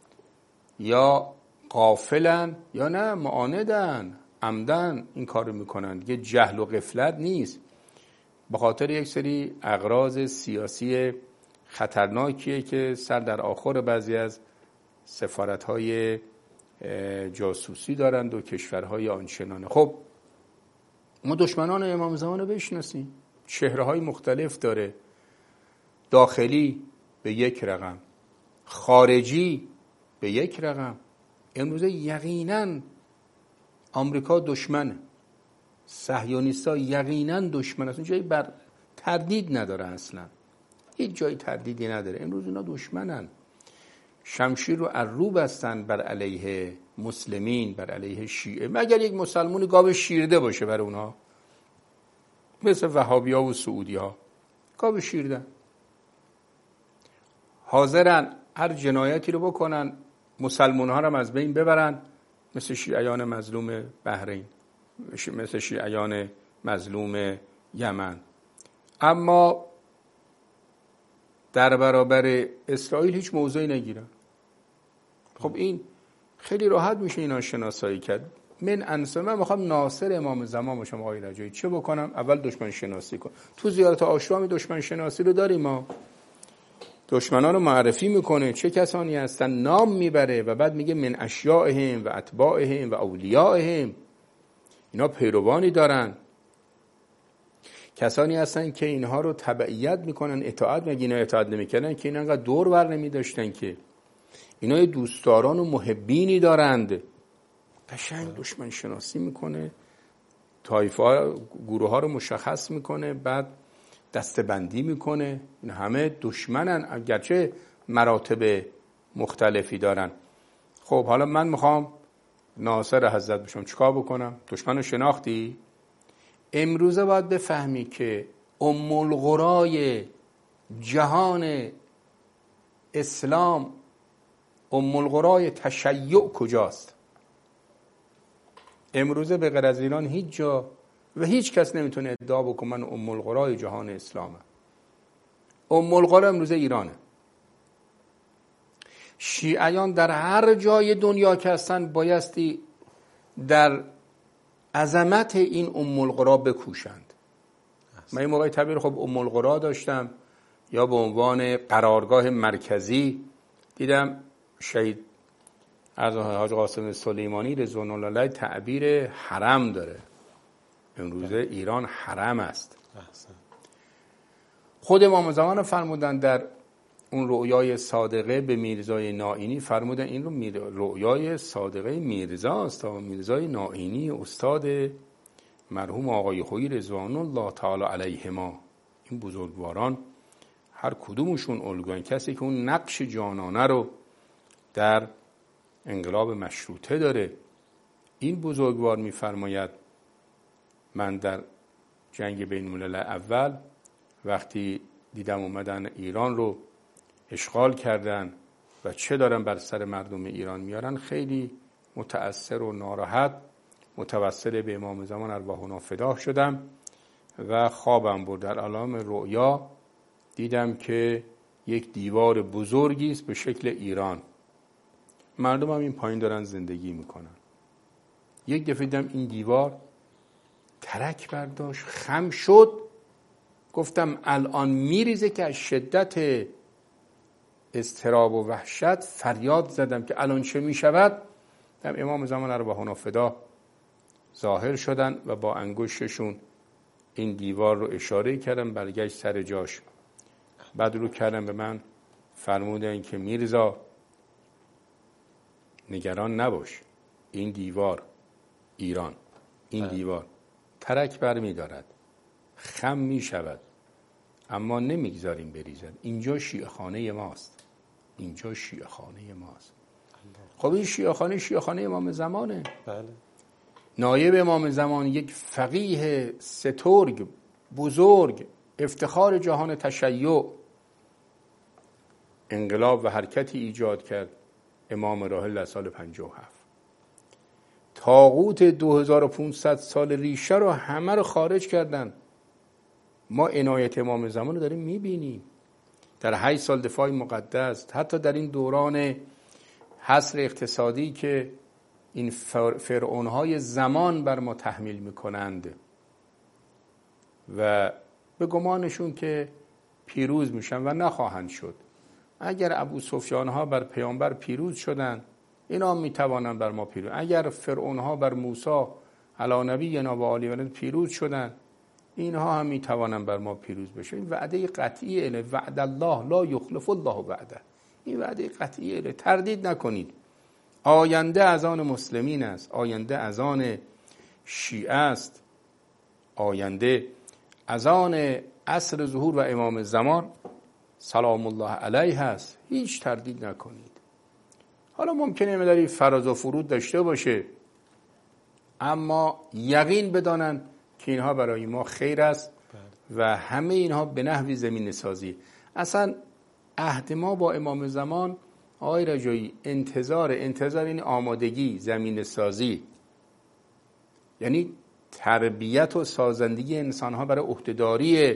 یا غافلن یا نه معاندن، عمدن این کارو میکنن. دیگه جهل و غفلت نیست، به خاطر یک سری اغراض سیاسی خطرناکیه که سر در آخر بعضی از سفارت‌های جاسوسی دارند و کشورهای آنچنانه. خب ما دشمنان امام زمان رو بشناسیم، چهره‌های مختلف داره، داخلی به یک رقم، خارجی به یک رقم. امروزه یقینا آمریکا دشمنه، صهیونیست‌ها یقینا دشمن است، جایی بر تردید نداره، اصلا هیچ جایی تردیدی نداره. امروز اینا دشمنن، شمشیر رو از رو بستن بر علیه مسلمین، بر علیه شیعه، مگر یک مسلمون گاو شیرده باشه بر اونها، مثل وهابی‌ها و سعودی‌ها گاو شیرده، حاضرن هر جنایتی رو بکنن، مسلمان‌ها رو از بین ببرن، مثل شیعیان مظلوم بحرین، مثل شیعیان مظلوم یمن. اما در برابر اسرائیل هیچ موضعی نگیرن. خب این خیلی راحت میشه اینا شناسایی کرد. من انصار، من میخوام ناصر امام زمان باشم آقای رجایی، چه بکنم؟ اول دشمن شناسی کن. تو زیارت عاشورا دشمن شناسی رو داریم، ما دشمنان رو معرفی میکنه، چه کسانی هستن، نام میبره و بعد میگه من اشیاءهم و اتباعهم و اولیاءهم، اینا پیروانی دارن، کسانی هستن که اینها رو تبعیت میکنن، اطاعت میکنن. اینا اطاعت نمیکنن که اینا انقدر دور بر نمیداشتن که اینا دوستداران و محبینی دارند. قشنگ دشمن شناسی میکنه، طایفه ها، گروه ها رو مشخص میکنه، بعد دستبندی میکنه. این همه دشمنن، اگرچه مراتب مختلفی دارن. خب حالا من میخوام ناصر حضرت بشم، چیکار بکنم؟ دشمن رو شناختی؟ امروزه باید بفهمی که ام القرای جهان اسلام، ام القرای تشیع کجاست؟ امروزه به غیر از ایران هیچ جا و هیچ کس نمیتونه ادعا بکنه من ام القرای جهان اسلامه. ام القرا امروزه ایرانه. شیعیان در هر جای دنیا که هستن بایستی در عظمت این ام القری بکوشند. من این موقع تعبیر خب ام القری داشتم یا به عنوان قرارگاه مرکزی، دیدم شهید از حاج قاسم سلیمانی رضوان الله علیه تعبیر حرم داره. امروزه ایران حرم است. خود امام زمان فرمودن در اون رؤیای صادقه به میرزای نائینی، فرمودن این رو رؤیای صادقه میرزاست. میرزای نائینی استاد مرحوم آقای خویی رضوان الله تعالی علیهما، این بزرگواران هر کدومشون الگوان، کسی که اون نقش جانانه رو در انقلاب مشروطه داره. این بزرگوار میفرماید من در جنگ بین الملل اول وقتی دیدم اومدن ایران رو اشغال کردن و چه دارن بر سر مردم ایران میارن، خیلی متأثر و ناراحت متوسل به امام زمان ارواحنا فداه شدم و خوابم برد. در عالم رؤیا دیدم که یک دیوار بزرگی است به شکل ایران، مردم هم این پایین دارن زندگی میکنن. یک دفعه دیدم این دیوار ترک برداشت، خم شد، گفتم الان میریزه که از شدت اضطراب و وحشت فریاد زدم که الان چه میشود. در امام زمان ارواحنا فداه ظاهر شدن و با انگشتشون این دیوار رو اشاره کردن، برگشت سر جاش. بعد رو کردن به من، فرمودن که میرزا نگران نباش، این دیوار ایران، این دیوار ترک برمی دارد، خم می شود، اما نمیگذاریم بریزد. اینجا شیعه خانه ماست، اینجا شیعه خانه ماست. خب این شیعه خانه شیعه خانه امام زمانه. بله. نایب امام زمان، یک فقیه سترگ بزرگ، افتخار جهان تشیع، انقلاب و حرکتی ایجاد کرد. امام راحل در سال پنجاه و هفت طاغوت دو هزار و پانصد سال ریشه رو همه رو خارج کردن. ما عنایت امام زمان رو داریم میبینیم در هشت سال دفاع مقدس، حتی در این دوران حصر اقتصادی که این فرعونهای زمان بر ما تحمیل میکنند و به گمانشون که پیروز میشن و نخواهند شد. اگر ابو سفیان ها بر پیامبر پیروز شدن، اینا میتوانند بر ما پیروز. اگر فرعون ها بر موسی علی نبینا و آله و پیروز شدن، اینها هم میتوانند بر ما پیروز بشن. این وعده قطعی اله، وعد الله لا یخلف الله وعده. این وعده قطعی اله، تردید نکنید. آینده از آن مسلمین است، آینده از آن شیعه است، آینده از آن عصر ظهور و امام زمان سلام الله علیه است. هیچ تردید نکنید. حالا ممکنه مداری فراز و فرود داشته باشه، اما یقین بدانن که اینها برای ما خیر است و همه اینها به نحوی زمین سازی. اصلا عهد ما با امام زمان آقای رجایی انتظار انتظار این آمادگی زمین سازی، یعنی تربیت و سازندگی انسانها برای عهدهداری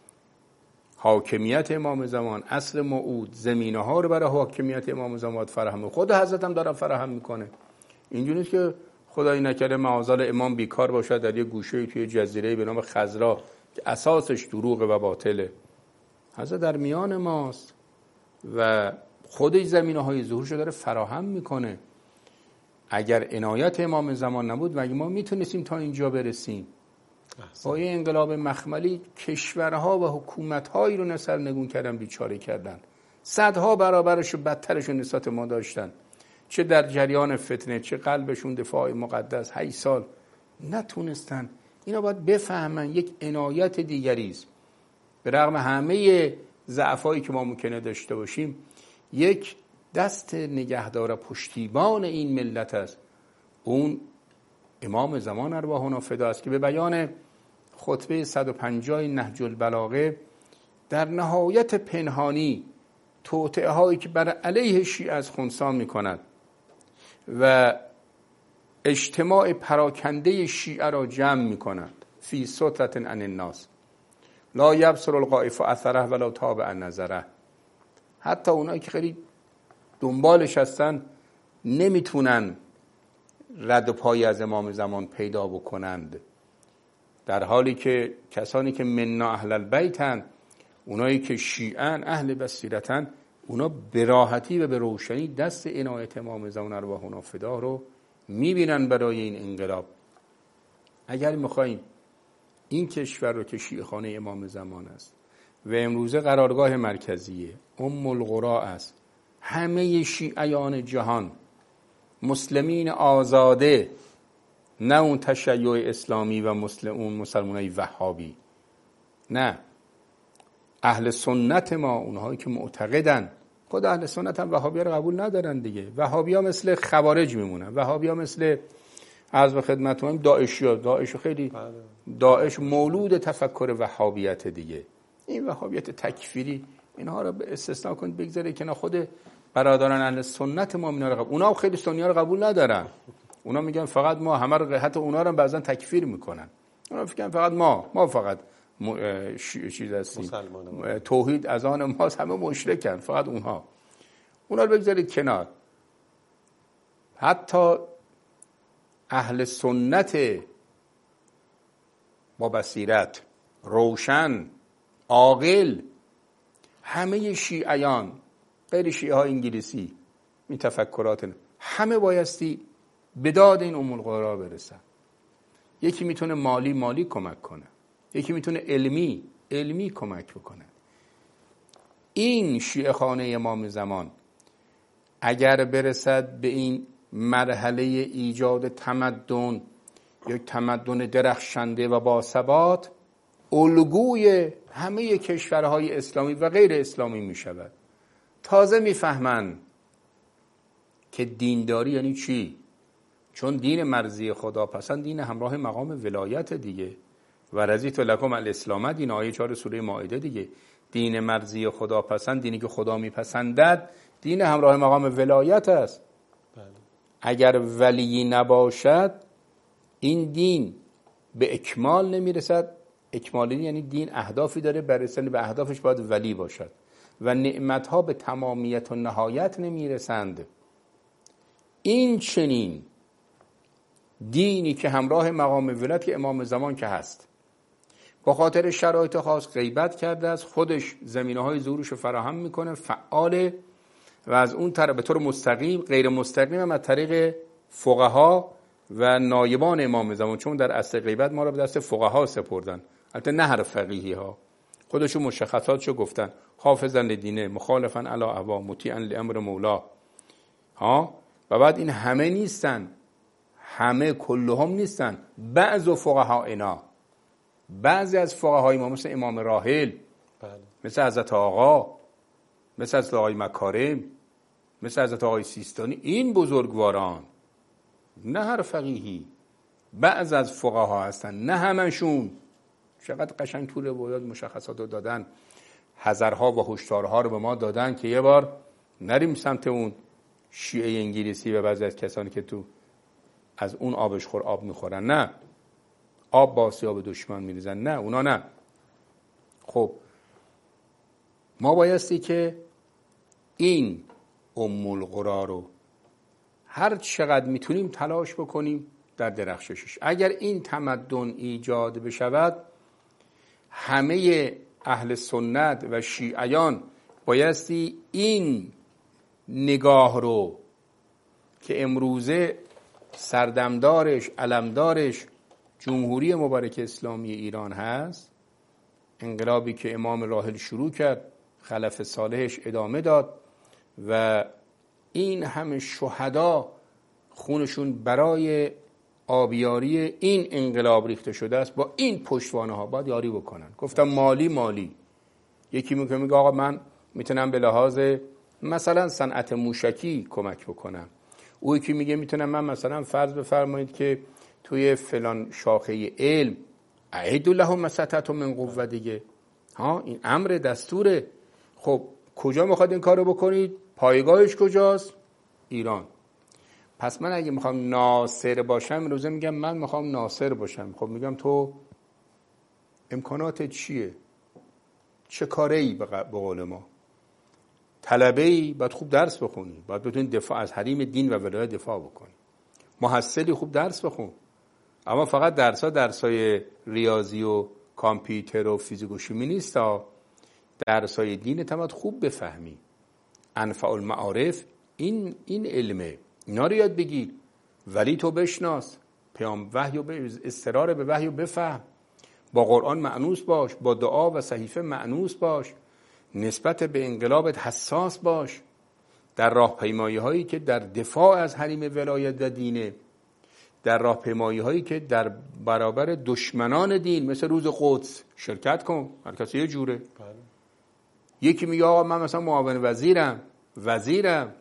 حاکمیت امام زمان، عصر موعود، زمینه ها رو برای حاکمیت امام زمان فراهم. خود حضرت هم داره فراهم میکنه. اینجوری نیست که خدای نکرده معاذالله امام بیکار باشد در یه گوشه توی جزیره به نام خضرا که اساسش دروغه و باطله. حضرت در میان ماست و خودش زمینه های ظهورش داره فراهم میکنه. اگر عنایت امام زمان نبود مگه ما میتونستیم تا اینجا برسیم؟ با این انقلاب مخملی کشورها و حکومتهایی رو سرنگون کردن، بیچاره کردن. صدها برابرش و بدترش رو نسبت ما داشتن، چه در جریان فتنه، چه قلبشون دفاع مقدس. هشت سال نتونستن. اینا باید بفهمن یک عنایت دیگری است. به رغم همه ضعفایی که ما ممکنه داشته باشیم، یک دست نگهدار پشتیبان این ملت است. اون امام زمان ارواحنا فدا است که به بیان خطبه صد و پنجاه نهج البلاغه در نهایت پنهانی توطئه هایی که بر علیه شیعه از خنثی میکند و اجتماع پراکنده شیعه را جمع میکند فی سترة عن الناس لا یبصر الغائف اثره ولا تابع نظره. حتی اونایی که خیلی دنبالش هستن نمیتونن رد و پایی از امام زمان پیدا بکنند، در حالی که کسانی که منا اهل البیتن، اونایی که شیعن اهل بصیرتن، اونا به راحتی و به روشنی دست عنایت امام زمان ارواحنا فدا رو میبینن برای این انقلاب. اگر میخواییم این کشور رو که شیعه خانه امام زمان است و امروزه قرارگاه مرکزیه، ام القرا است، همه شیعیان جهان، مسلمین آزاده، نه اون تشیع اسلامی و مسلم اون مسلمانای وهابی، نه اهل سنت ما، اونهایی که معتقدن. خود اهل سنت هم وهابی ها رو قبول ندارن دیگه. وهابی ها مثل خوارج میمونن، وهابی ها مثل عرض به خدمتتون داعشی ها. داعش خیلی داعش مولود تفکر وهابیت دیگه. این وهابیت تکفیری اینها رو به استثناء کنید بگذاره که نه، خود برادران اهل سنت ما اینا رو قبول، اونا خیلی سنی ها رو قبول ندارن. اونا میگن فقط ما همه رو، حتی اونا رو بعضا تکفیر میکنن. اونا فکر فقط ما ما فقط چیز هستیم، توحید از آن ماست، همه مشرکن، فقط اونها. اونا رو بگذارید کنار. حتی اهل سنت با بصیرت، روشن، عاقل، همه شیعیان غیر شیعه ها انگلیسی، این تفکرات همه بایستی به داد این ام القرا برسن. یکی میتونه مالی مالی کمک کنه، یکی میتونه علمی علمی کمک بکنه. این شیعه خانه امام زمان اگر برسد به این مرحله ایجاد تمدن، یک تمدن درخشنده و باثبات، الگوی همه کشورهای اسلامی و غیر اسلامی می شود. تازه میفهمن که دینداری یعنی چی. چون دین مرضی خدا پسند دین همراه مقام ولایت دیگه. و رضیت لکم الاسلام دین، آیه چهار سوره مائده دیگه. دین مرضی خدا پسند، دینی که خدا میپسندد، دین همراه مقام ولایت است. بله. اگر ولی نباشد این دین به اکمال نمیرسد. اکمالی یعنی دین اهدافی داره، برای رسیدن به اهدافش باید ولی باشد و نعمتها به تمامیت و نهایت نمیرسند. این چنین دینی که همراه مقام ولایت که امام زمان که هست، با خاطر شرایط خاص غیبت کرده است، خودش زمینه‌های ظهورش رو فراهم میکنه، فعاله، و از اون طرف به طور مستقیم، غیر مستقیم هم از طریق فقها و نایبان امام زمان، چون در اصل غیبت ما رو به دست فقها سپردن، البته نه هر فقیهی ها، خودشون مشخصاتشو گفتن، حافظا لدینه، مخالفا علی اهوا، مطیعا لامر مولا. ها و بعد این همه نیستن، همه کلهم نیستن، بعض فقها اینا، بعضی از فقهای ما مثل امام راحل، بله. مثل حضرت آقا، مثل حضرت آقای مکارم، مثل حضرت آقای سیستانی، این بزرگواران، نه هر فقیهی، بعض از فقها هستن، نه همشون. چقدر قشنگ طول روایات مشخصات رو دادن، حذرها و هشدارها رو به ما دادن که یه بار نریم سمت اون شیعه انگلیسی و بعضی از کسانی که تو از اون آبش خور آب میخورن. نه، آب با سیاب دشمن میریزن، نه اونا نه. خب ما بایستی که این ام القرا رو هر چقدر میتونیم تلاش بکنیم در درخششش. اگر این تمدن ایجاد بشود، همه اهل سنت و شیعیان بایستی این نگاه رو که امروزه سردمدارش، علمدارش جمهوری مبارک اسلامی ایران هست، انقلابی که امام راحل شروع کرد، خلف صالحش ادامه داد و این همه شهدا خونشون برای آبیاری این انقلاب ریخته شده است، با این پشتوانه ها باید یاری بکنن. گفتم مالی مالی. یکی میگه میگه آقا من میتونم به لحاظ مثلا صنعت موشکی کمک بکنم، او یکی میگه میتونم من مثلا فرض بفرمایید که توی فلان شاخه علم اعیدوا لهم ما استطعتم من قوه دیگه. ها این امر دستوره. خب کجا میخواد این کارو بکنید؟ پایگاهش کجاست؟ ایران. پس من اگه میخوام ناصر باشم، روزه میگم من میخوام ناصر باشم، خب میگم تو امکاناتت چیه؟ چه کاری به قول ما؟ طلبه‌ای، باید خوب درس بخونی، باید بتونی دفاع از حریم دین و ولایت دفاع بکنی. محصلی خوب درس بخون، اما فقط درس ها درسای ریاضی و کامپیوتر و فیزیک و شیمی نیست ها. درس های دین تمام خوب بفهمی. انفع المعارف این این علمه، اینا رو یاد بگیر. ولی تو بشناس، پیام وحی و استرار به وحی و بفهم، با قرآن مأنوس باش، با دعا و صحیفه مأنوس باش، نسبت به انقلابت حساس باش، در راهپیمایی هایی که در دفاع از حریم ولایت و دینه، در راهپیمایی هایی که در برابر دشمنان دین مثل روز قدس شرکت کن. هر کسی یه جوره. بله. یکی میگه آقا من مثلا معاون وزیرم، وزیرم،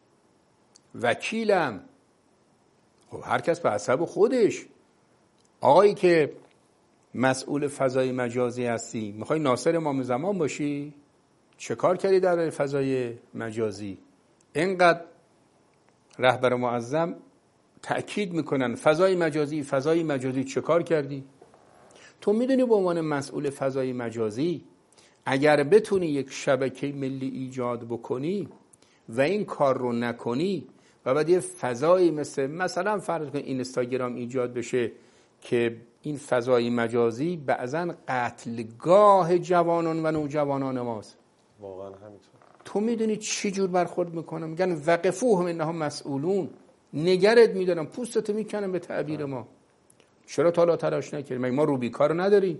وکیلم. خب هر کس به حسب خودش. آقایی که مسئول فضای مجازی هستی، میخوای ناصر امام زمان باشی؟ چه کار کردی در فضای مجازی؟ اینقدر رهبر معظم تأکید میکنن فضای مجازی، فضای مجازی، چه کار کردی؟ تو میدونی به عنوان مسئول فضای مجازی اگر بتونی یک شبکه ملی ایجاد بکنی و این کار رو نکنی و بعد یه فضایی مثل مثلا فرض کن اینستاگرام ایجاد بشه که این فضای مجازی بعضا قتلگاه جوانان و نوجوانان ماست. واقعا همینطور. تو میدونی چی جور برخورد میکنم؟ میگن وقفوهم انهم مسئولون، نگرت میدارم، پوستتو میکنم به تعبیر ما. چرا تا حالا تلاش نکردیم؟ مگه ما روبیکا رو نداریم؟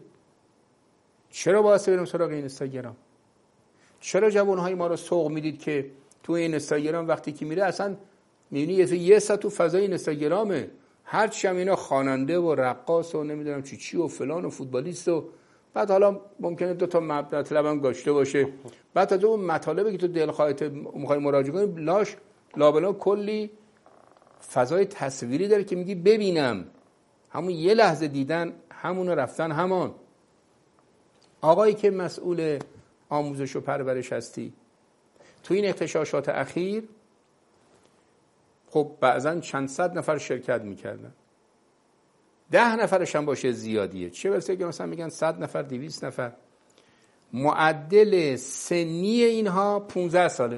چرا باید بریم سراغ اینستاگرام؟ چرا جوانهای ما رو سوق میدید که تو این اینستاگرام وقتی که میره اصلا میبینی یه ساعت تو فضای اینستاگرامه، هر چی هم اینا خواننده و رقاص و نمیدونم چی چی و فلان و فوتبالیست و بعد حالا ممکنه دو تا مطلب هم گاشته باشه، بعد از اون مطالبی که تو دلخواهت میخوای مراجعه کنی لاش لابلا کلی فضای تصویری داره که میگی ببینم، همون یه لحظه دیدن همون رفتن همان. آقایی که مسئول آموزش و پرورش هستی تو این اغتشاشات اخیر خب بعضا چند صد نفر شرکت میکردن، ده نفرش هم باشه زیادیه، چه برسه که مثلا میگن صد نفر، دویست نفر. معدل سنی اینها پونزده ساله،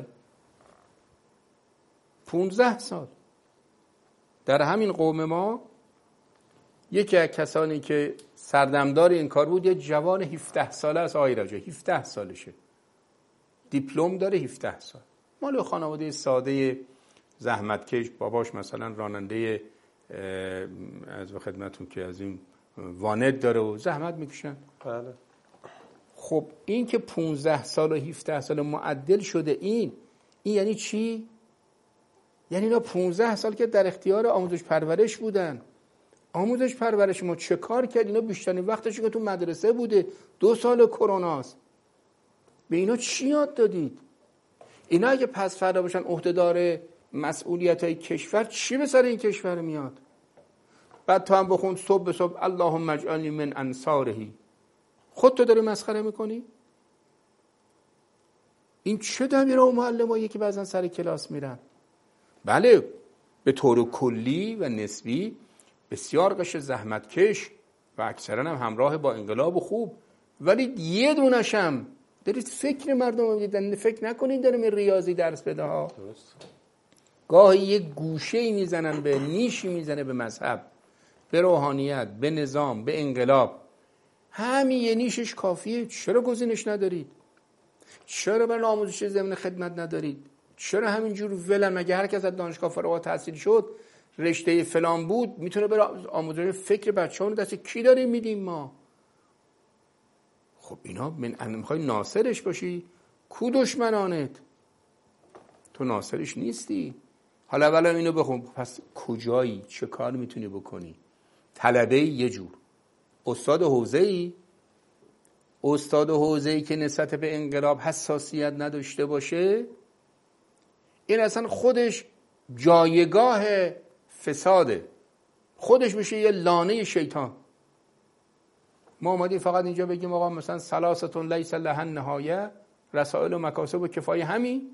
پونزده سال. در همین قوم ما یکی از کسانی که سردمدار این کار بود یه جوان هفده ساله است، آقای رجا هفده سالشه، دیپلم داره، هفده سال، مال خانواده ساده زحمتکش، باباش مثلا راننده از خدمتون که از این واند داره و زحمت میکشن. بله. خب این که پونزده سال و هفده سال معدل شده، این این یعنی چی؟ یعنی اینا پونزده سال که در اختیار آموزش پرورش بودن. آموزش پرورش ما چه کار کرد؟ اینا بیشترین وقتش که تو مدرسه بوده، دو سال کروناست. به اینا چی یاد دادید؟ اینا اگه پس فردا باشن عهدهدار مسئولیت های کشور، چی به سر این کشور میاد؟ بعد تو هم بخون صبح به صبح اللهم اجعلنی من انصارهی، خود تو داری مسخره میکنی؟ این چه دبیرا و معلمایی که بعضا سر کلاس میرن؟ بله به طور کلی و نسبی بسیار قش زحمتکش و اکثرا هم همراه با انقلاب و خوب، ولی یه دونشم دارید فکر مردم رو بدید، فکر نکنید داریم ریاضی درس بده ها. گاهی یه گوشه میزنن به نیشی، میزنه به مذهب، به روحانیت، به نظام، به انقلاب. همین یه نیشش کافیه. چرا گزینش ندارید؟ چرا برای آموزش ضمن خدمت ندارید؟ چرا همینجور ولن؟ مگه هر کس از دانشگاه فارغ التحصیل شد رشته فلان بود میتونه بره آموزش فکر بچه‌ها رو دست کی داریم میدیم ما؟ خب اینا من میخوای ناصرش باشی؟ کو دشمنانت؟ تو ناصرش نیستی. حالا اولا اینو بخون، پس کجایی؟ چه کار میتونی بکنی؟ طلبه یه جور، استاد حوزه‌ای، استاد حوزه‌ای که نسبت به انقلاب حساسیت نداشته باشه، این اصلا خودش جایگاه فساده، خودش میشه یه لانه شیطان. ما اومدیم فقط اینجا بگیم آقا مثلا ثلاثتون لیس لها نهایه، رسائل و مکاسب و کفایه همین.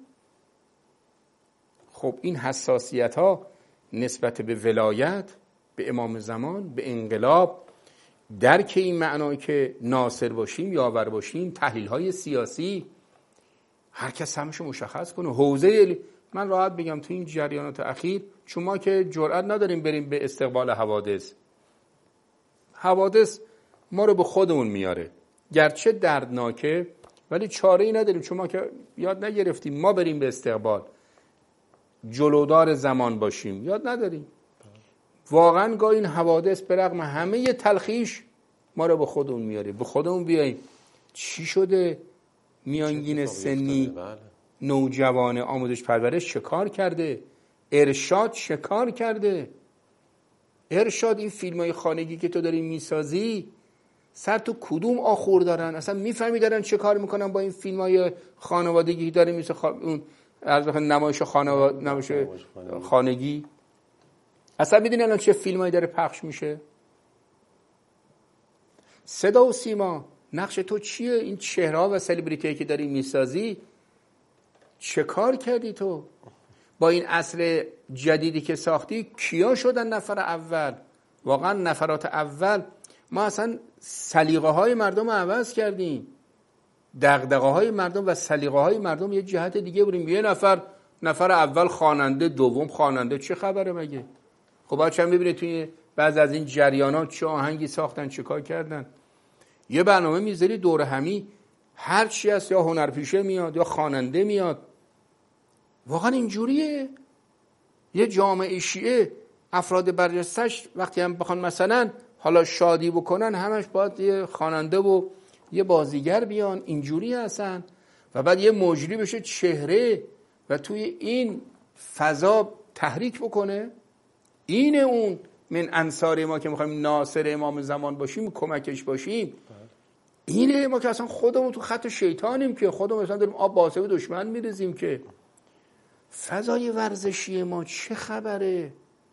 خب این حساسیت ها نسبت به ولایت، به امام زمان، به انقلاب، درک این معنایی که ناصر باشیم، یاور باشیم، تحلیل های سیاسی، هر کس همشو مشخص کنه. حوزه من راحت بگم تو این جریانات اخیر، چون ما که جرئت نداریم بریم به استقبال حوادث، حوادث ما رو به خودمون میاره، گرچه دردناکه ولی چاره ای نداریم، چون ما که یاد نگرفتیم ما بریم به استقبال، جلودار زمان باشیم، یاد نداریم. واقعا گاه این حوادث به رغم همه تلخیش ما رو به خودمون میاره. به خودمون بیاییم چی شده میانگین سنی نوجوان آموزش پرورش چه کار کرده، ارشاد چه کار کرده. ارشاد این فیلم های خانگی که تو داری میسازی سر تو کدوم آخور دارن؟ اصلا میفهمی دارن چه کار میکنن با این فیلم های خانوادگی داره میسه خ... اون از نمایش خانواده نمایش خانگی؟ اصلا میدونی الان چه فیلم هایی داره پخش میشه؟ صدا و سیما نقش تو چیه؟ این چهره و سلبریتی که داری میسازی چه کار کردی تو؟ با این عصر جدیدی که ساختی کیا شدن نفر اول؟ واقعا نفرات اول ما اصلا سلیقه های مردم رو عوض کردیم، دغدغه های مردم و سلیقه های مردم یه جهت دیگه بریم. یه نفر نفر اول خواننده، دوم خواننده، چه خبره مگه؟ خب بچه‌ها میبینید توی بعض از این جریانات چه آهنگی ساختن، چه کار کردن. یه برنامه میذاری دور همی هر چی هست، یا هنرپیشه میاد یا خواننده میاد. واقعا اینجوریه؟ یه جامعه شیعه افراد برجسته‌اش وقتی هم بخوان مثلا حالا شادی بکنن همش باید یه خواننده و یه بازیگر بیان، اینجوری هستن. و بعد یه مجری بشه چهره و توی این فضا تحریک بکنه. اینه اون من انصار ما که میخوایم ناصر امام زمان باشیم، کمکش باشیم. اینه ما که اصلا خودمون تو خط شیطانیم، که خودمون مثلا داریم آب باسه دشمن میریزیم. که فضای ورزشی ما چه خبره؟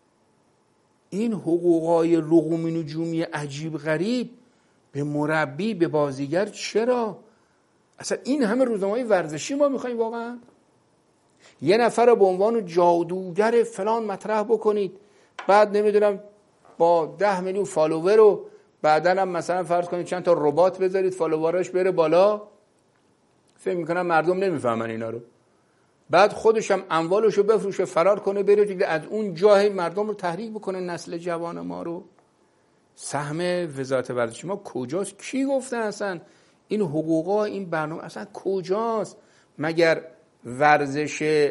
این حقوقای رقومی نجومی عجیب غریب به مربی، به بازیگر، چرا؟ اصلا این همه روزنامه‌های ورزشی ما میخوایم واقعا؟ یه نفر رو به عنوان جادوگر فلان مطرح بکنید، بعد نمیدونم با ده میلیون فالوور رو بعدن هم مثلا فرض کنید چند تا ربات بذارید فالووراش بره بالا. فکر میکنم مردم نمیفهمن اینا رو. بعد خودش هم اموالش رو بفروشه فرار کنه بره دیگه، از اون جای مردم رو تحریک بکنه، نسل جوان ما رو. سهم وزارت ورزش ما کجاست؟ کی گفته اصلا این حقوقا این برنامه اصلا کجاست؟ مگر ورزش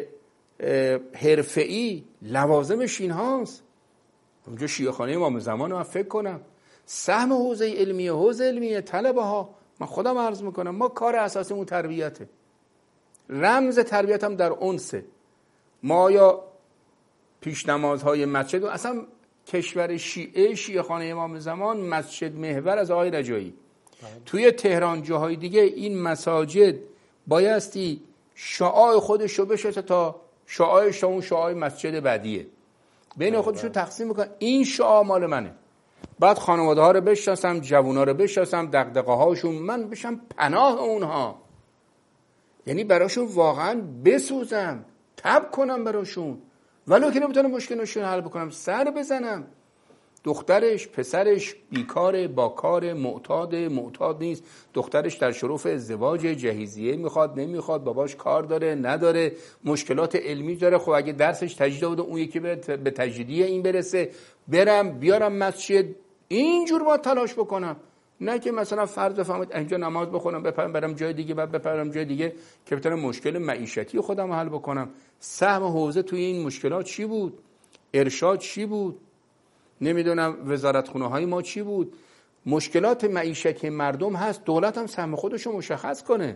حرفه‌ای لوازمش این هاست؟ اونجا شیعه‌خانه امام زمان رو من فکر کنم سهم حوزه علمیه، حوزه علمیه طلبه ها، من خودم عرض میکنم ما کار اساسیمون تربیته. رمز تربیت هم در اونسه. ما یا پیش نمازهای مسجد، اصلا کشور شیعه شیعه‌خانه امام زمان مسجد محور از آقای رجایی. توی تهران جاهای دیگه این مساجد بایستی شعاع خودش رو بشه تا شعاعش تا اون شعاع مسجد بعدیه، بین خودشون تقسیم میکنن. این شعاع مال منه. بعد خانواده ها رو بشناسم، جوونا رو بشناسم، دغدغه هاشون، من بشم پناه اونها، یعنی براشون واقعا بسوزم، تب کنم براشون، ولو که نمیتونم مشکلشون حل بکنم، سر بزنم. دخترش پسرش بیکاره، با کار، معتاد معتاد نیست، دخترش در شرف ازدواج، جهیزیه میخواد نمیخواد، باباش کار داره نداره، مشکلات علمی داره. خب اگه درسش تجدید بوده اون یکی به تجدیدیه این برسه، برم بیارم مسجد، اینجور باید تلاش بکنم. نه که مثلا فرض بفهمید اینجا نماز بخونم بپرم برم جای دیگه، بعد بپرم جای دیگه که بتونم مشکل معیشتی خودم حل بکنم. سهم حوزه توی این مشکلات چی بود؟ ارشاد چی بود؟ نمیدونم وزارتخونه های ما چی بود؟ مشکلات معیشتی مردم هست، دولت هم سهم خودش رو مشخص کنه.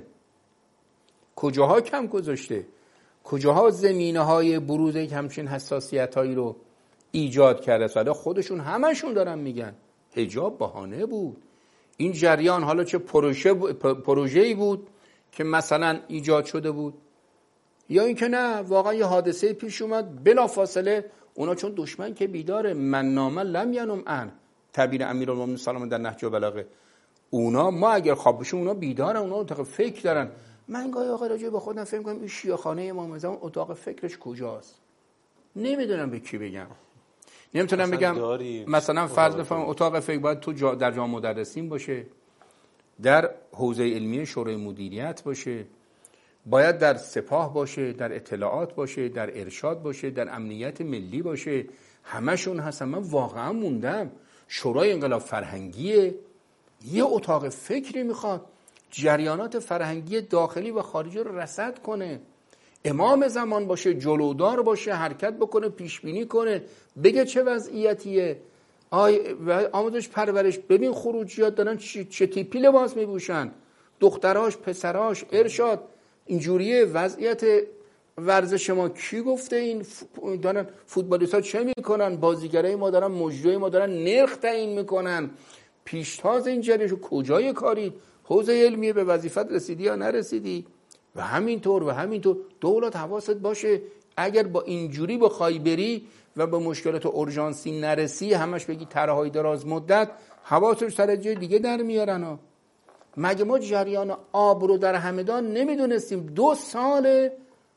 کجاها کم گذاشته؟ کجاها زمینه های بروز یک همچین حساسیت هایی رو ایجاد کرده؟ ساده خودشون همشون دارن میگن حجاب بهانه بود. این جریان حالا چه پروژه پروژه‌ای بود که مثلا ایجاد شده بود، یا اینکه نه واقعا یه حادثه پیش اومد بلافاصله اونا چون دشمن که بیداره، من نام لم ینم ان، تعبیر امیرالمومنین سلام در نهج البلاغه. اونا ما اگر خواب بشیم اونا بیدارن، اونا اتاق فکر دارن. من گاهی آقا راجع به خودم فکر می‌کنم این شیعه‌خانه امام زمان اتاق فکرش کجاست؟ نمیدونم به کی بگم. نمیتونم بگم مثلا فرض بفرمایید اتاق فکر باید تو جا در جامعه مدرسین باشه، در حوزه علمی شورای مدیریت باشه، باید در سپاه باشه، در اطلاعات باشه، در ارشاد باشه، در امنیت ملی باشه. همشون هستن. من واقعا موندم. شورای انقلاب فرهنگیه، یه اتاق فکری میخواد جریانات فرهنگی داخلی و خارجی رو رصد کنه، امام زمان باشه، جلودار باشه، حرکت بکنه، پیشبینی کنه، بگه چه وضعیتیه. آی آموزش پرورش، ببین خروجیات دارن چه, چه تیپی لباس میپوشن، دختراش، پسراش، ارشاد اینجوریه. وضعیت ورزش ما کی گفته این دارن فوتبالیست‌ها چه میکنن، بازیگرای ما دارن مجری ما دارن نرخ تعیین میکنن. پیشتاز این جریان کجای کاری؟ حوزه علمیه، به وظیفت رسیدی یا نرسیدی؟ و همینطور و همینطور. دولت حواست باشه اگر با اینجوری بخوای بری و به مشکلات اورژانسی نرسی، همش بگی طرح‌های دراز مدت، حواسش سر جای دیگه در میارن ها. مگه ما جریان آب رو در همدان نمیدونستیم؟ دو سال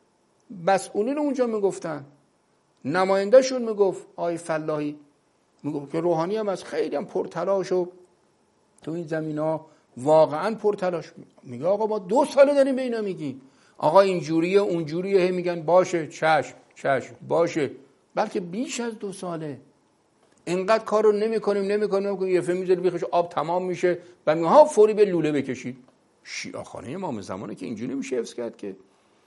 مسئولین اونجا میگفتن، نمایندهشون میگفت آقای فلاحی میگفت که روحانی هم از خیلی هم پرتلاش و تو این زمینا واقعا پرتلاش. میگه آقا ما دو ساله داریم به اینا میگیم آقا اینجوریه اونجوریه، هی میگن باشه چشم چشم باشه، بلکه بیش از دو ساله اینقدر کار رو نمی کنیم نمی کنیم یه فهم میذاری بیخش آب تمام میشه و میگه ها فوری به لوله بکشید. شیعاخانه امام زمانه که اینجوری میشه حفظ کرد که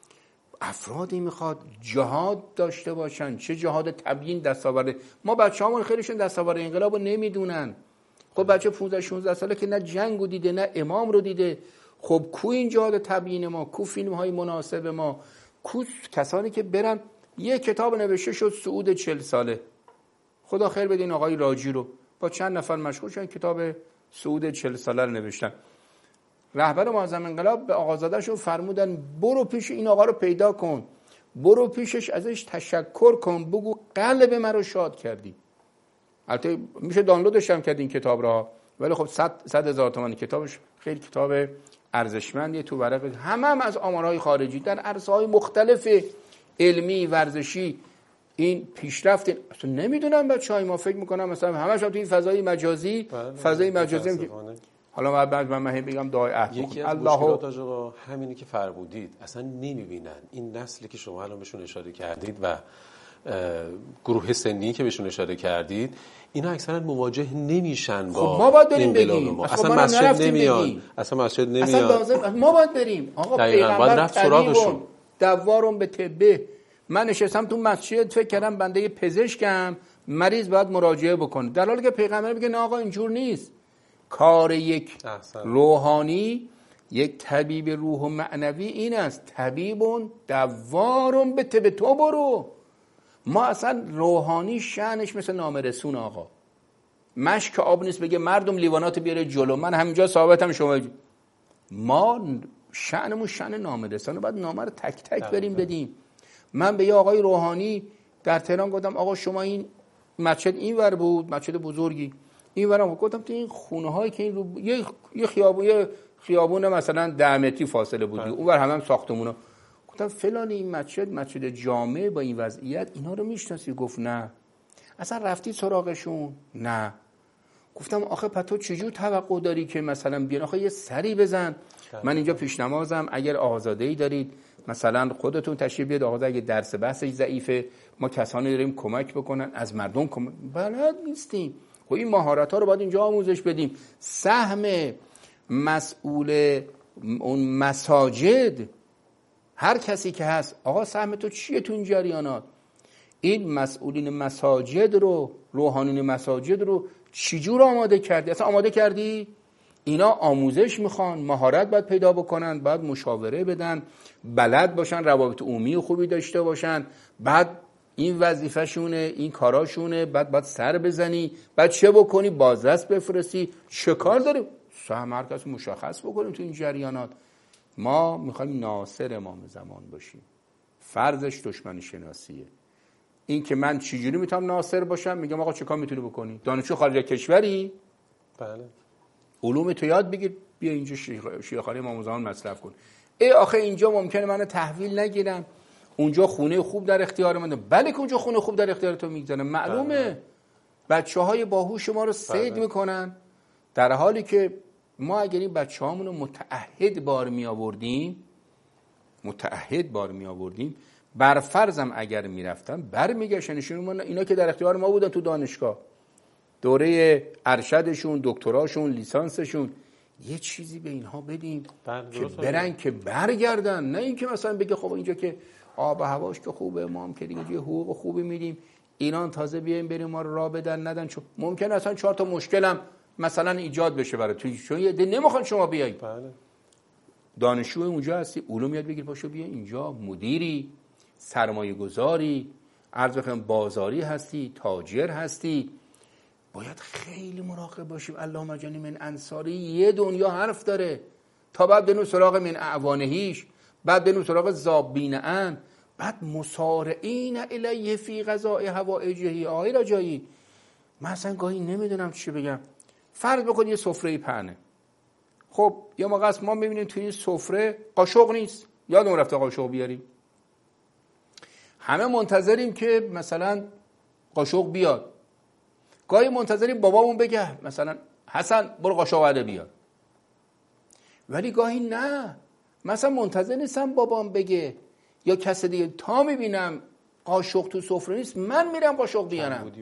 افرادی میخواد جهاد داشته باشن. چه جهاد تبیین دستاورد ما بچه همون خیلیشون دستاورد انقلاب رو نمیدونن. خب بچه پانزده شانزده ساله که نه جنگ رو دیده نه امام رو دیده. خب کو این جهاد تبیین ما، کو فیلم های مناسب ما، کو کسانی که برن یه کتاب نوشته شد سعود چل ساله، خدا خیر بده این آقای راجی رو با چند نفر مشغول شدن کتاب سعود چل ساله رو نوشتن. رهبر معظم انقلاب به آقازاده‌شون فرمودن برو پیش این آقا رو پیدا کن، برو پیشش ازش تشکر کن، بگو قلب من رو شاد کردی. البته میشه دانلودش هم کرد این کتاب را، ولی خب صد هزار تومان کتابش خیلی کتاب ارزشمندیه. تو ورق همه هم از آمارهای خارجی در عرصه‌های مختلف علمی ورزشی این پیشرفت اصلا نمیدونم. بچه‌های ما فکر میکنم مثلا همش هم تو این فضای مجازی فضای مجازی که حالا بعد من من بگم دعای عهد یکی از مشکلات آقا همینی که فرمودید، اصلا نمیبینن این نسلی که شما الان بهشون اشاره کردید و گروه سنی که بهشون اشاره کردید، اینا اکثرا مواجه نمیشن با خب ما باید بریم بگیم ما. اصلا مسجد نمیان، اصلا مسجد نمیان، اصلا ما باید بریم. آقا پیغمبر طبیبون دوارم به طبه. من نشستم تو مسجد فکر کردم بنده پزشکم، مریض باید مراجعه بکنه، در حالی که پیغمبر میگه نه آقا اینجور نیست. کار یک احسن. روحانی، یک طبیب روح و معنوی این است، طبیبون دوارم به طب. تو برو. ما اصلا روحانی شأنش مثل نامرسون آقا، مشک آب نیست بگه مردم لیوانات بیاره جلو من همینجا ثابتم شما. ما شأنمون شأن نامرسانه، باید نامه رو تک تک بریم بدیم. من به یه آقای روحانی در تهران گفتم آقا شما این مسجد این ور بود، مسجد بزرگی این ورم، گفتم تو این خونه هایی که این رو یه یه خیابون یه خیابون مثلا ده متری فاصله بود اون ور هم, هم ساختمونا، گفتم فلان این مسجد مسجد جامع با این وضعیت اینا رو میشناسی؟ گفت نه. اصلا رفتی سراغشون؟ نه. گفتم آخه پتو چجور توقع داری که مثلا بیان؟ آخه یه سری بزن. من اینجا پیش نمازم، اگر آزاده‌ای دارید مثلا خودتون تشریف بیاد. آقا اگه درس بحثش ضعیفه ما کسانی داریم کمک بکنن، از مردم کمک بلد نیستیم. خب این مهارت‌ها رو باید اینجا آموزش بدیم. سهم مسئول اون مساجد، هر کسی که هست، آقا سهم تو چیه تو این جریانات؟ این مسئولین مساجد رو، روحانیون مساجد رو چجور آماده کردی؟ اصلا آماده کردی؟ اینا آموزش میخوان، مهارت باید پیدا بکنن، باید مشاوره بدن، بلد باشن، روابط عمومی خوبی داشته باشن. بعد این وظیفه شونه، این کاراشونه، بعد باید سر بزنی، بعد چه بکنی؟ بازرس بفرستی. چه کار داریم؟ سهم هر کس مشخص بکنیم تو این جریانات. ما میخوایم ناصر امام زمان باشیم، فرضش دشمن شناسیه. این که من چجوری میتونم ناصر باشم؟ میگم آقا چه کار میتونی بکنی؟ دانشجو خارج کشوری؟ بله. علوم تو یاد بگیر، بیا اینجا شیعه‌خانه امام زمان مصرف کن. ای آخه اینجا ممکنه منو تحویل نگیرم، اونجا خونه خوب در اختیار منه. بله که اونجا خونه خوب در اختیار تو میگذارن، معلومه. بچه‌های باهوش ما رو صید میکنن، در حالی که ما اگر این بچه‌هامون رو متعهد بار می آوردیم، متعهد بار می آوردیم، بر فرضم اگر میرفتن برمیگشتن نشون اینا که در اختیار ما بودن تو دانشگاه، دوره ارشدشون، دکتراشون، لیسانسشون، یه چیزی به اینها بدیم که برن که برگردن، نه اینکه مثلا بگه خب اینجا که آب و هواش که خوبه، ما هم که دیگه حقوق خوبی میدیم، ایران تازه بیایم بریم ما رو راه بدن ندن، چون ممکنه اصلا چهار تا مشکلم مثلا ایجاد بشه برای توی، چون یه ده نمیخوان شما بیای. بله. دانشجو اونجا هستی، علوم یاد بگیر، پاشو بیا اینجا، مدیری، سرمایه گذاری، عرض بخوام بازاری هستی، تاجر هستی، باید خیلی مراقب باشیم. اللهم اجعلنی من انصاری، یه دنیا حرف داره تا بعد بنو سراغ من اعوانهیش، بعد بنو سراغ زابین ان، بعد مسارعین الیه فی قضاء حوائجه. آقای رجایی من اصلا گاهی نمیدونم چی بگم. فرض بکن یه سفره پهنه، خب یه موقع است ما میبینیم توی این سفره قاشق نیست، یادمون رفته قاشق بیاریم، همه منتظریم که مثلا قاشق بیاد، گاهی منتظریم بابامون بگه مثلا حسن برو قاشق بده بیار، ولی گاهی نه، مثلا منتظر نیستم بابام بگه یا کس دیگه، تا میبینم قاشق تو سفره نیست من میرم قاشق بیارم.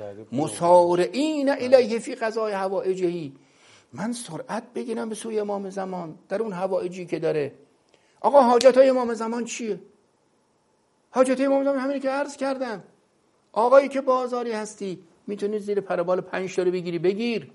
مسارعین الیه فی قضاء حوائجه، من سرعت بگیرم به سوی امام زمان در اون حوائجی که داره. آقا حاجت های امام زمان چیه؟ حاجت های امام زمان همینی که عرض کردم. آقایی که بازاری هستی میتونی زیر پربال پنج تا رو بگیری بگیر.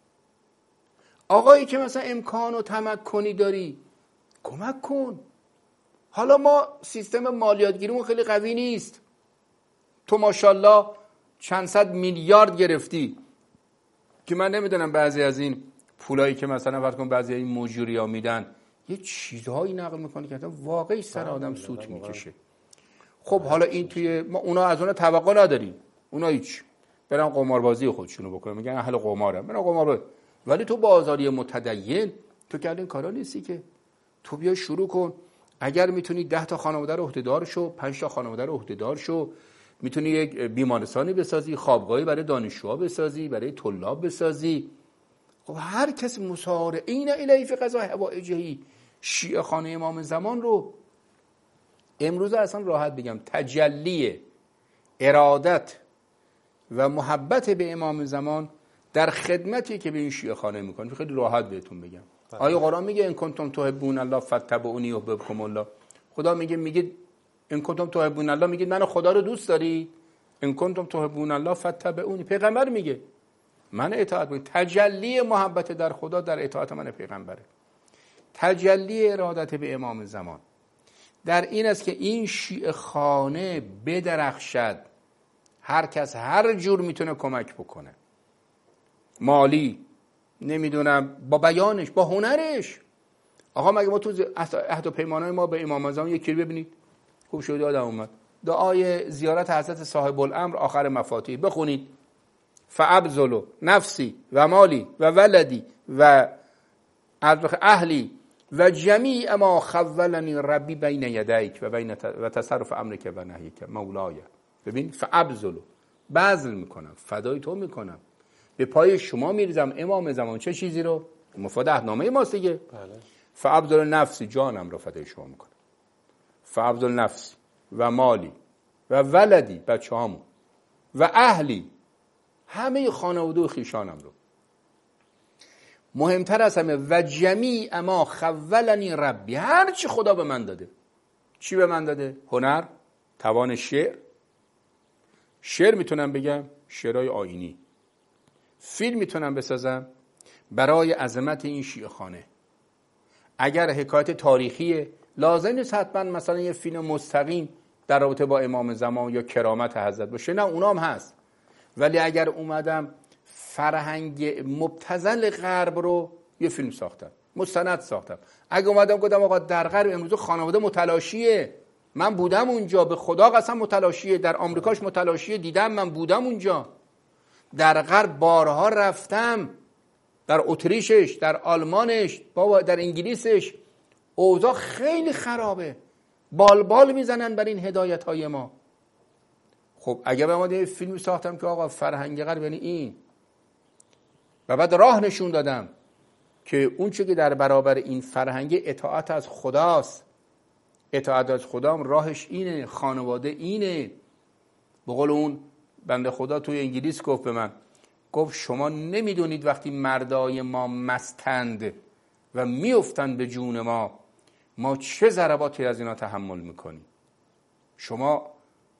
آقایی که مثلا امکان و تمکنی داری کمک کن. حالا ما سیستم مالیاتگیریمون خیلی قوی نیست، تو ماشاءالله چند صد میلیارد گرفتی که من نمیدونم بعضی از این پولایی که مثلا فرض کن بعضی این مجوریا میدن یه چیزهایی نقل میکنه که واقعی سر آدم سوت میکشه. خب حالا این توی ما اونا از اونها توقع نداریم، اونا هیچ برن قماربازی خودشونو بکنن، میگن اهل قمارم، من قمار. ولی تو بازاری متدین تو که این کارا نیستی که، تو بیا شروع کن. اگر میتونی ده تا خانواده رو عهده‌دار شو، پنج تا خانواده رو عهده‌دار شو، میتونی یک بیمارستانی بسازی، خوابگاهی برای دانشجوها بسازی، برای طلاب بسازی. خب هر کس مسارعین الیه فی قضاء حوائجه. شیعه خانه امام زمان رو امروز اصلا راحت بگم تجلی ارادت و محبت به امام زمان در خدمتی که به این شیعه خانه میکنه خیلی راحت بهتون بگم. آیه قرآن میگه ان کنتم تحبون الله فاتبعونی یحببکم الله. خدا میگه میگه ان کنتم تحبون الله، میگه من خدا رو دوست داری؟ ان کنتم تحبون الله فاتبعونی. پیغمبر میگه من اطاعت کنید. تجلی محبت در خدا در اطاعت من پیغمبره. تجلی ارادت به امام زمان در این است که این شیعه خانه بدرخشد، هر کس هر جور میتونه کمک بکنه، مالی، نمیدونم با بیانش، با هنرش. آقا مگه ما تو عهد و پیمانهای ما به امام زمان یکی ببینید خوب شد یادم اومد دعای زیارت حضرت صاحب الامر آخر مفاتیح بخونید. فابذل نفسی و مالی و ولدی و اهلی و جمیع ما خولنی ربی بین یدیک و بین و تصرف امرک و نهیک مولای. ببین فابذل، بذل میکنم، فدای تو میکنم، به پای شما میریزم امام زمان. چه چیزی رو؟ مفاد عهدنامه ماست دیگه. بله. فابذل نفسی، جانم رو فدای شما میکنم. فابذل نفسی و مالی و ولدی، بچه‌هامو، و اهلی، همه خانواده و خویشانم رو. مهمتر از همه و جمیع ما خولنی ربی، هر چی خدا به من داده. چی به من داده؟ هنر، توان شعر. شعر میتونم بگم، شعرهای آیینی. فیلم میتونم بسازم برای عظمت این شیعه خانه. اگر حکایت تاریخیه لازم نیست حتما مثلا یه فیلم مستقیم در رابطه با امام زمان یا کرامت حضرت باشه، نه اونام هست. ولی اگر اومدم فرهنگ مبتذل غرب رو یه فیلم ساختم، مستند ساختم، اگه اومدم گفتم آقا در غرب امروز خانواده متلاشیه، من بودم اونجا، به خدا قسم متلاشیه، در آمریکاش متلاشیه، دیدم، من بودم اونجا، در غرب بارها رفتم، در اتریشش، در آلمانش، بابا در انگلیسش اوضاع خیلی خرابه، بال بال میزنن بر این هدایت های ما. خب اگه به ما یه فیلمی ساختم که آقا فرهنگ غرب یعنی این، و بعد راه نشون دادم که اون چه که در برابر این فرهنگ اطاعت از خداست، اطاعت از خدا هم راهش اینه، خانواده اینه. به قول اون بنده خدا توی انگلیس گفت به من، گفت شما نمیدونید وقتی مردای ما مستند و میافتند به جون ما، ما چه ضرباتی از اینا تحمل میکنیم. شما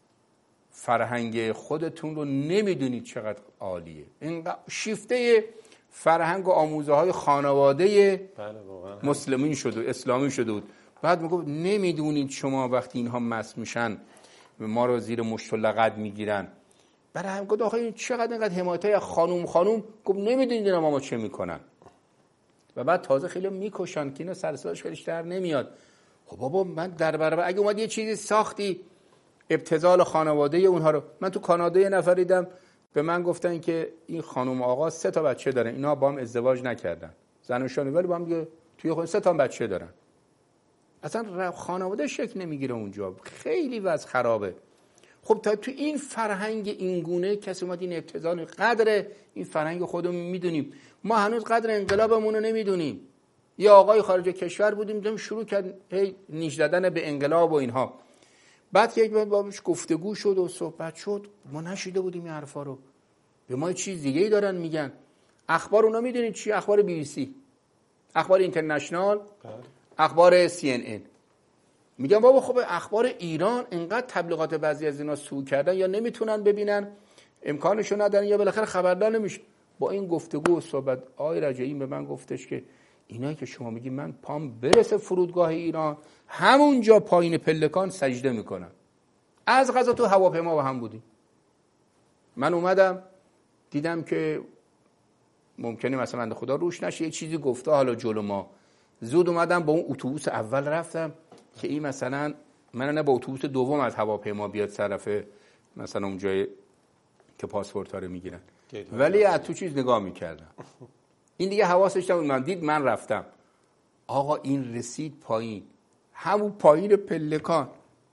فرهنگ خودتون رو نمیدونید چقدر عالیه. اینقدر شیفته فرهنگ و آموزه های خانواده مسلمین شده و اسلامی شده بود. بعد میگفت نمیدونید شما وقتی اینها مست میشن ما رو زیر مشت و لغت میگیرن. برای هم گفت آخه چقدر اینقدر حمایت های خانوم خانوم، گفت نمیدونید اینا ما چه میکنن. و بعد تازه خیلی میکشن که اینا سر صداش خیلیش در نمیاد. خب بابا من در برابر اگه اومد یه چیزی ساختی ابتذال خانواده اونها رو. من تو کانادا یه نفر دیدم به من گفتن که این خانم آقا سه تا بچه دارن، اینا با هم ازدواج نکردن، زناشویی ولی با هم توی خود سه تا بچه دارن. اصلا خانواده شکل نمیگیره اونجا، خیلی وضع خرابه. خب تا تو این فرهنگ این گونه کسی اومد این ابتذال، قدر این فرهنگ خودمون میدونیم. ما هنوز قدر انقلابمون رو نمیدونیم. یه آقای خارج کشور بودیم دیدم شروع کرد هی نیش دادن به انقلاب و اینها. بعد یک بار باش گفتگو شد و صحبت شد، ما نشیده بودیم این حرفا رو. به ما چیز دیگه‌ای دارن میگن. اخبار اونا میدونید چی؟ اخبار بی بی سی، اخبار اینترنشنال، اخبار سی ان ان. میگن بابا خب اخبار ایران انقدر تبلیغات بعضی از اینا سو کردن یا نمیتونن ببینن، امکانشو ندارن یا بالاخره خبردار نمیشه. با این گفتگو و صحبت آقای رجایی به من گفتش که اینایی که شما میگی من پام برسه فرودگاه ایران همونجا پایین پلکان سجده میکنم. از قضا تو هواپیما با هم بودیم. من اومدم دیدم که ممکنه مثلا بنده خدا روش نشه یه چیزی گفته حالا جلو ما. زود اومدم با اون اتوبوس اول رفتم که این مثلا من نه با اتوبوس دوم از هواپیما بیاد طرف مثلا اون جای که پاسپورت ها رو میگیرن، ولی از تو چیز نگاه میکردم. این دیگه حواسش نبود. من دید من رفتم. آقا این رسید پایین، همون پایین پلکان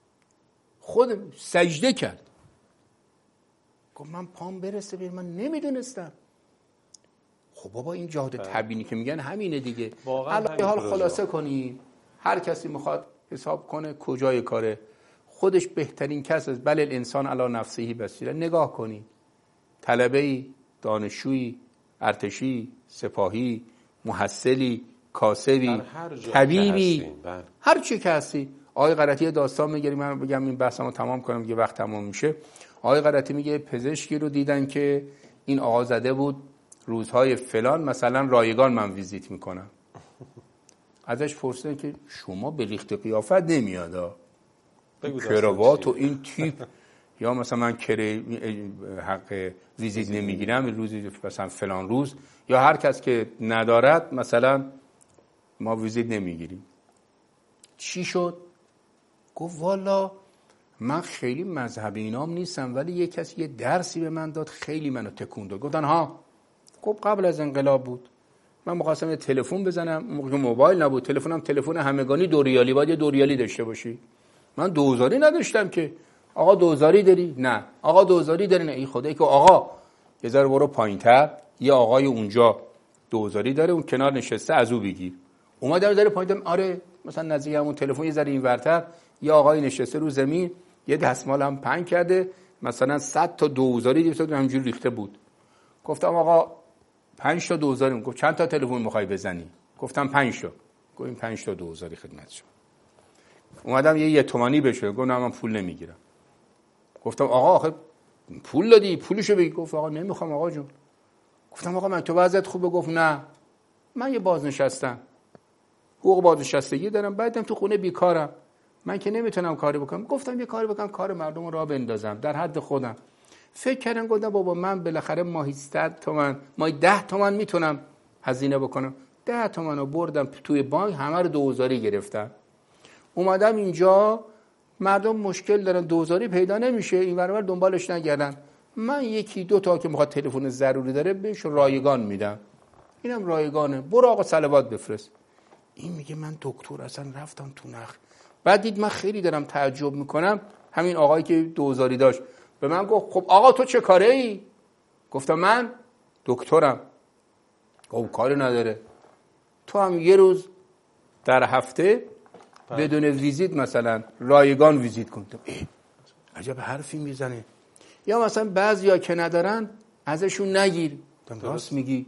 خود سجده کرد. گفت من پام برسه بیر، من نمیدونستم. خب بابا این جهاد تبیینی که میگن همینه دیگه. الان حال خلاصه کنیم، هر کسی میخواد حساب کنه کجای کاره، خودش بهترین کس است. بله الانسان علی نفسه بصیره. نگاه کنی طلبه‌ای، دانشجویی، ارتشی، سپاهی، محصلی، کاسبی، طبیبی، هر چی که هستی. آقای قرطی داستان میگه، من بگم این بحثمو تمام کنم دیگه وقت تمام میشه. آقای قرطی میگه پزشکی رو دیدن که این آقا زده بود روزهای فلان مثلا رایگان من ویزیت میکنم. ازش پرسیدن که شما به ریخت قیافت نمیاد کراوات و این تیپ یا مثلا من کره حق ویزیت نمیگیرم روزی مثلا فلان روز، یا هر کس که ندارد مثلا ما ویزیت نمیگیریم. چی شد؟ گفت والا من خیلی مذهبی اینام نیستم ولی یک کسی یه درسی به من داد خیلی منو تکون داد. گفتن ها. خب قبل از انقلاب بود، من می‌خواستم یه تلفن بزنم، موقع موبایل نبود، تلفنم تلفن همگانی دو ریالی، باید یه دو ریالی داشته باشی. من دوزاری نداشتم که آقا دوزاری داری؟ نه. آقا دوزاری داری؟ نه. این خدایی که آقا یه ذره برو پایین‌تر، یه آقای اونجا دوزاری داره اون کنار نشسته از او بگیر. اومدم داره پایین، آره مثلا نزدیک همون تلفن یه ذره اینورتر یه آقای نشسته رو زمین، یه دستمال هم پهن کرده، مثلا صد تا دوزاری دیگه همینجوری ریخته بود. گفتم آقا پنج تا دوزاری. گفت چند تا تلفن می‌خوای بزنی؟ گفتم پنج تا. گفت این پنج تا دوزاری خدمت شما. اومدم یه یه تومانی بشه. گفت نه من پول نمیگیرم. گفتم آقا آخه پول دادی، پولشو بگی. گفت آقا نمیخوام آقا جون. گفتم آقا من تو وضعیت خوبه؟ گفت نه من یه بازنشستم، حقوق بازنشستگی دارم، بعدم تو خونه بیکارم، من که نمیتونم کاری بکنم. گفتم یه کاری بکنم کار مردم رو راه بندازم در حد خودم. فکر کردم گفتم بابا من بالاخره ماهی صد تومن ماهی ده تومن میتونم هزینه بکنم. ده تومن رو بردم توی بانک، همه رو دوزاری گرفتم. اومدم اینجا مردم مشکل دارن، دوزاری پیدا نمیشه، این ور اون ور دنبالش نگردن. من یکی دو تا که میخواد تلفن ضروری داره بهش رایگان میدم، اینم رایگانه، برو آقا صلوات بفرست. این میگه من دکتر اصلا رفتم تو نخ. بعد دید من خیلی دارم تعجب میکنم. همین آقایی که دوزاری داشت به من گفت خب آقا تو چه کاره ای؟ گفتم من دکترم. گفت کاری نداره، تو هم یه روز در هفته بدون ویزیت مثلا رایگان ویزیت کن. عجب حرفی میزنه. یا مثلا بعضیا که ندارن ازشون نگیر. راست میگی.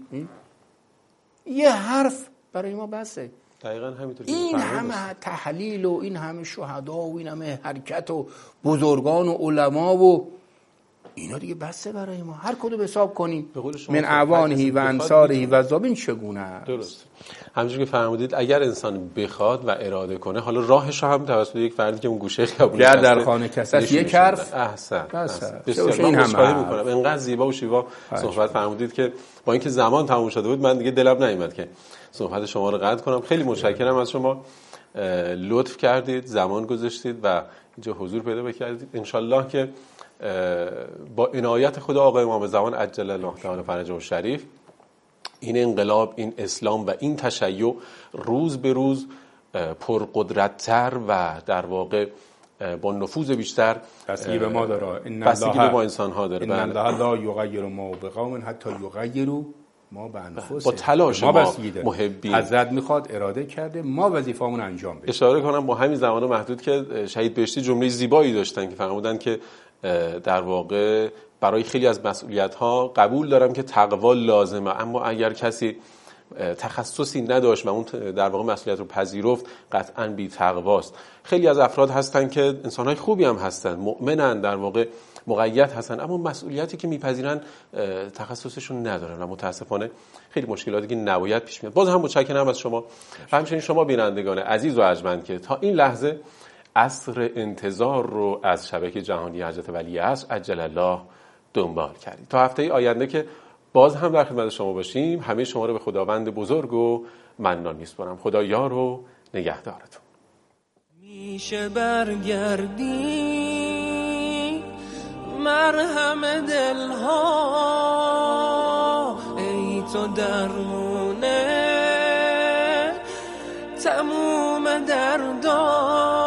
یه حرف برای ما بسه. دقیقاً همینطور. این همه تحلیل و این همه شهدا و این همه حرکت و بزرگان و علما و اینا دیگه بسه برای ما. هر کدوم حساب کنیم من اعوانه و انصاره و زابین چگونه است. درست. همونجوری که فرمودید اگر انسان بخواد و اراده کنه، حالا راهش هم توسط یک فردی که اون گوشه خیابون گر در خانه کسش یک حرف احسن. احسن. بسیار این هم میکنم. اینقدر زیبا و شیوا صحبت فرمودید که با اینکه زمان تموم شده بود من دیگه دلم نیومد که صحبت شما رو قطع کنم. خیلی متشکرم از شما، لطف کردید، زمان گذاشتید و اینجا حضور پیدا کردید. انشالله که با عنایت خدا آقای امام زمان عجل الله تعالی فرجه الشریف این انقلاب، این اسلام و این تشیع روز به روز پرقدرت‌تر و در واقع با نفوذ بیشتر بستگی به ما داره. بستگی به ما انسان ها داره. ان الله لا یغیر ما بقوم حتی یغیروا ما به انفسهم. با تلاش ما, ما محبین حضرت میخواد اراده کرده ما وظیفه‌مون انجام بدیم. اشاره کنم با همین زمان محدود که شهید بهشتی جمله زیبایی داشتن که فرمودن که در واقع برای خیلی از مسئولیت‌ها قبول دارم که تقوا لازمه، اما اگر کسی تخصصی نداشت و اون در واقع مسئولیت رو پذیرفت قطعاً بی تقواست. خیلی از افراد هستن که انسان‌های خوبی هم هستن، مؤمنن، در واقع مقید هستن، اما مسئولیتی که میپذیرن تخصصشون ندارن و متاسفانه خیلی مشکلاتی که نباید پیش میاد. باز هم متشکرم از شما و همچنین شما بینندگان عزیز و ارجمند که تا این لحظه عصر انتظار رو از شبکه جهانی حضرت ولی عصر عجل الله دنبال کردید. تا هفته آینده که باز هم در خدمت شما باشیم، همه شما رو به خداوند بزرگ و منان میسپارم. خدا یار و نگهدارتون. میشه برگردی مرهم دلها، ای تو درمونه تموم دردا،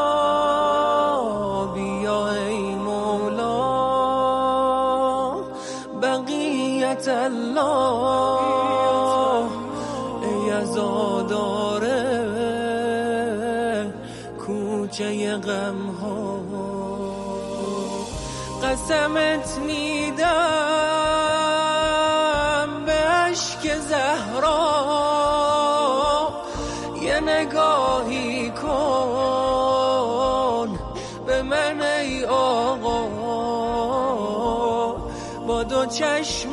بیا ای مولا بقیت الله، ای عزاداره کوچه غم ها، قسمت میدم به اشک زهرا، یه نگاهی کن به من ای آقا، با دو چشم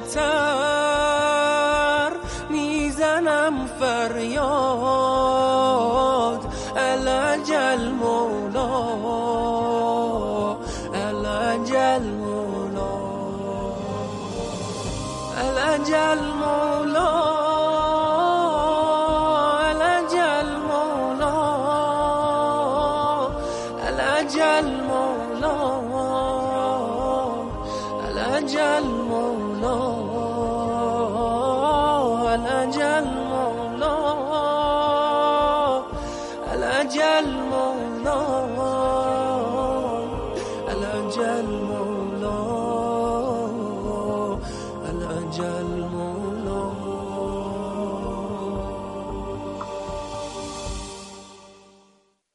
تر میزنم فریاد، العجل مولا العجل مولا العجل مولا العجل مولا العجل مولا العجل مولا العجل مولا العجل مولا العجل مولا العجل مولا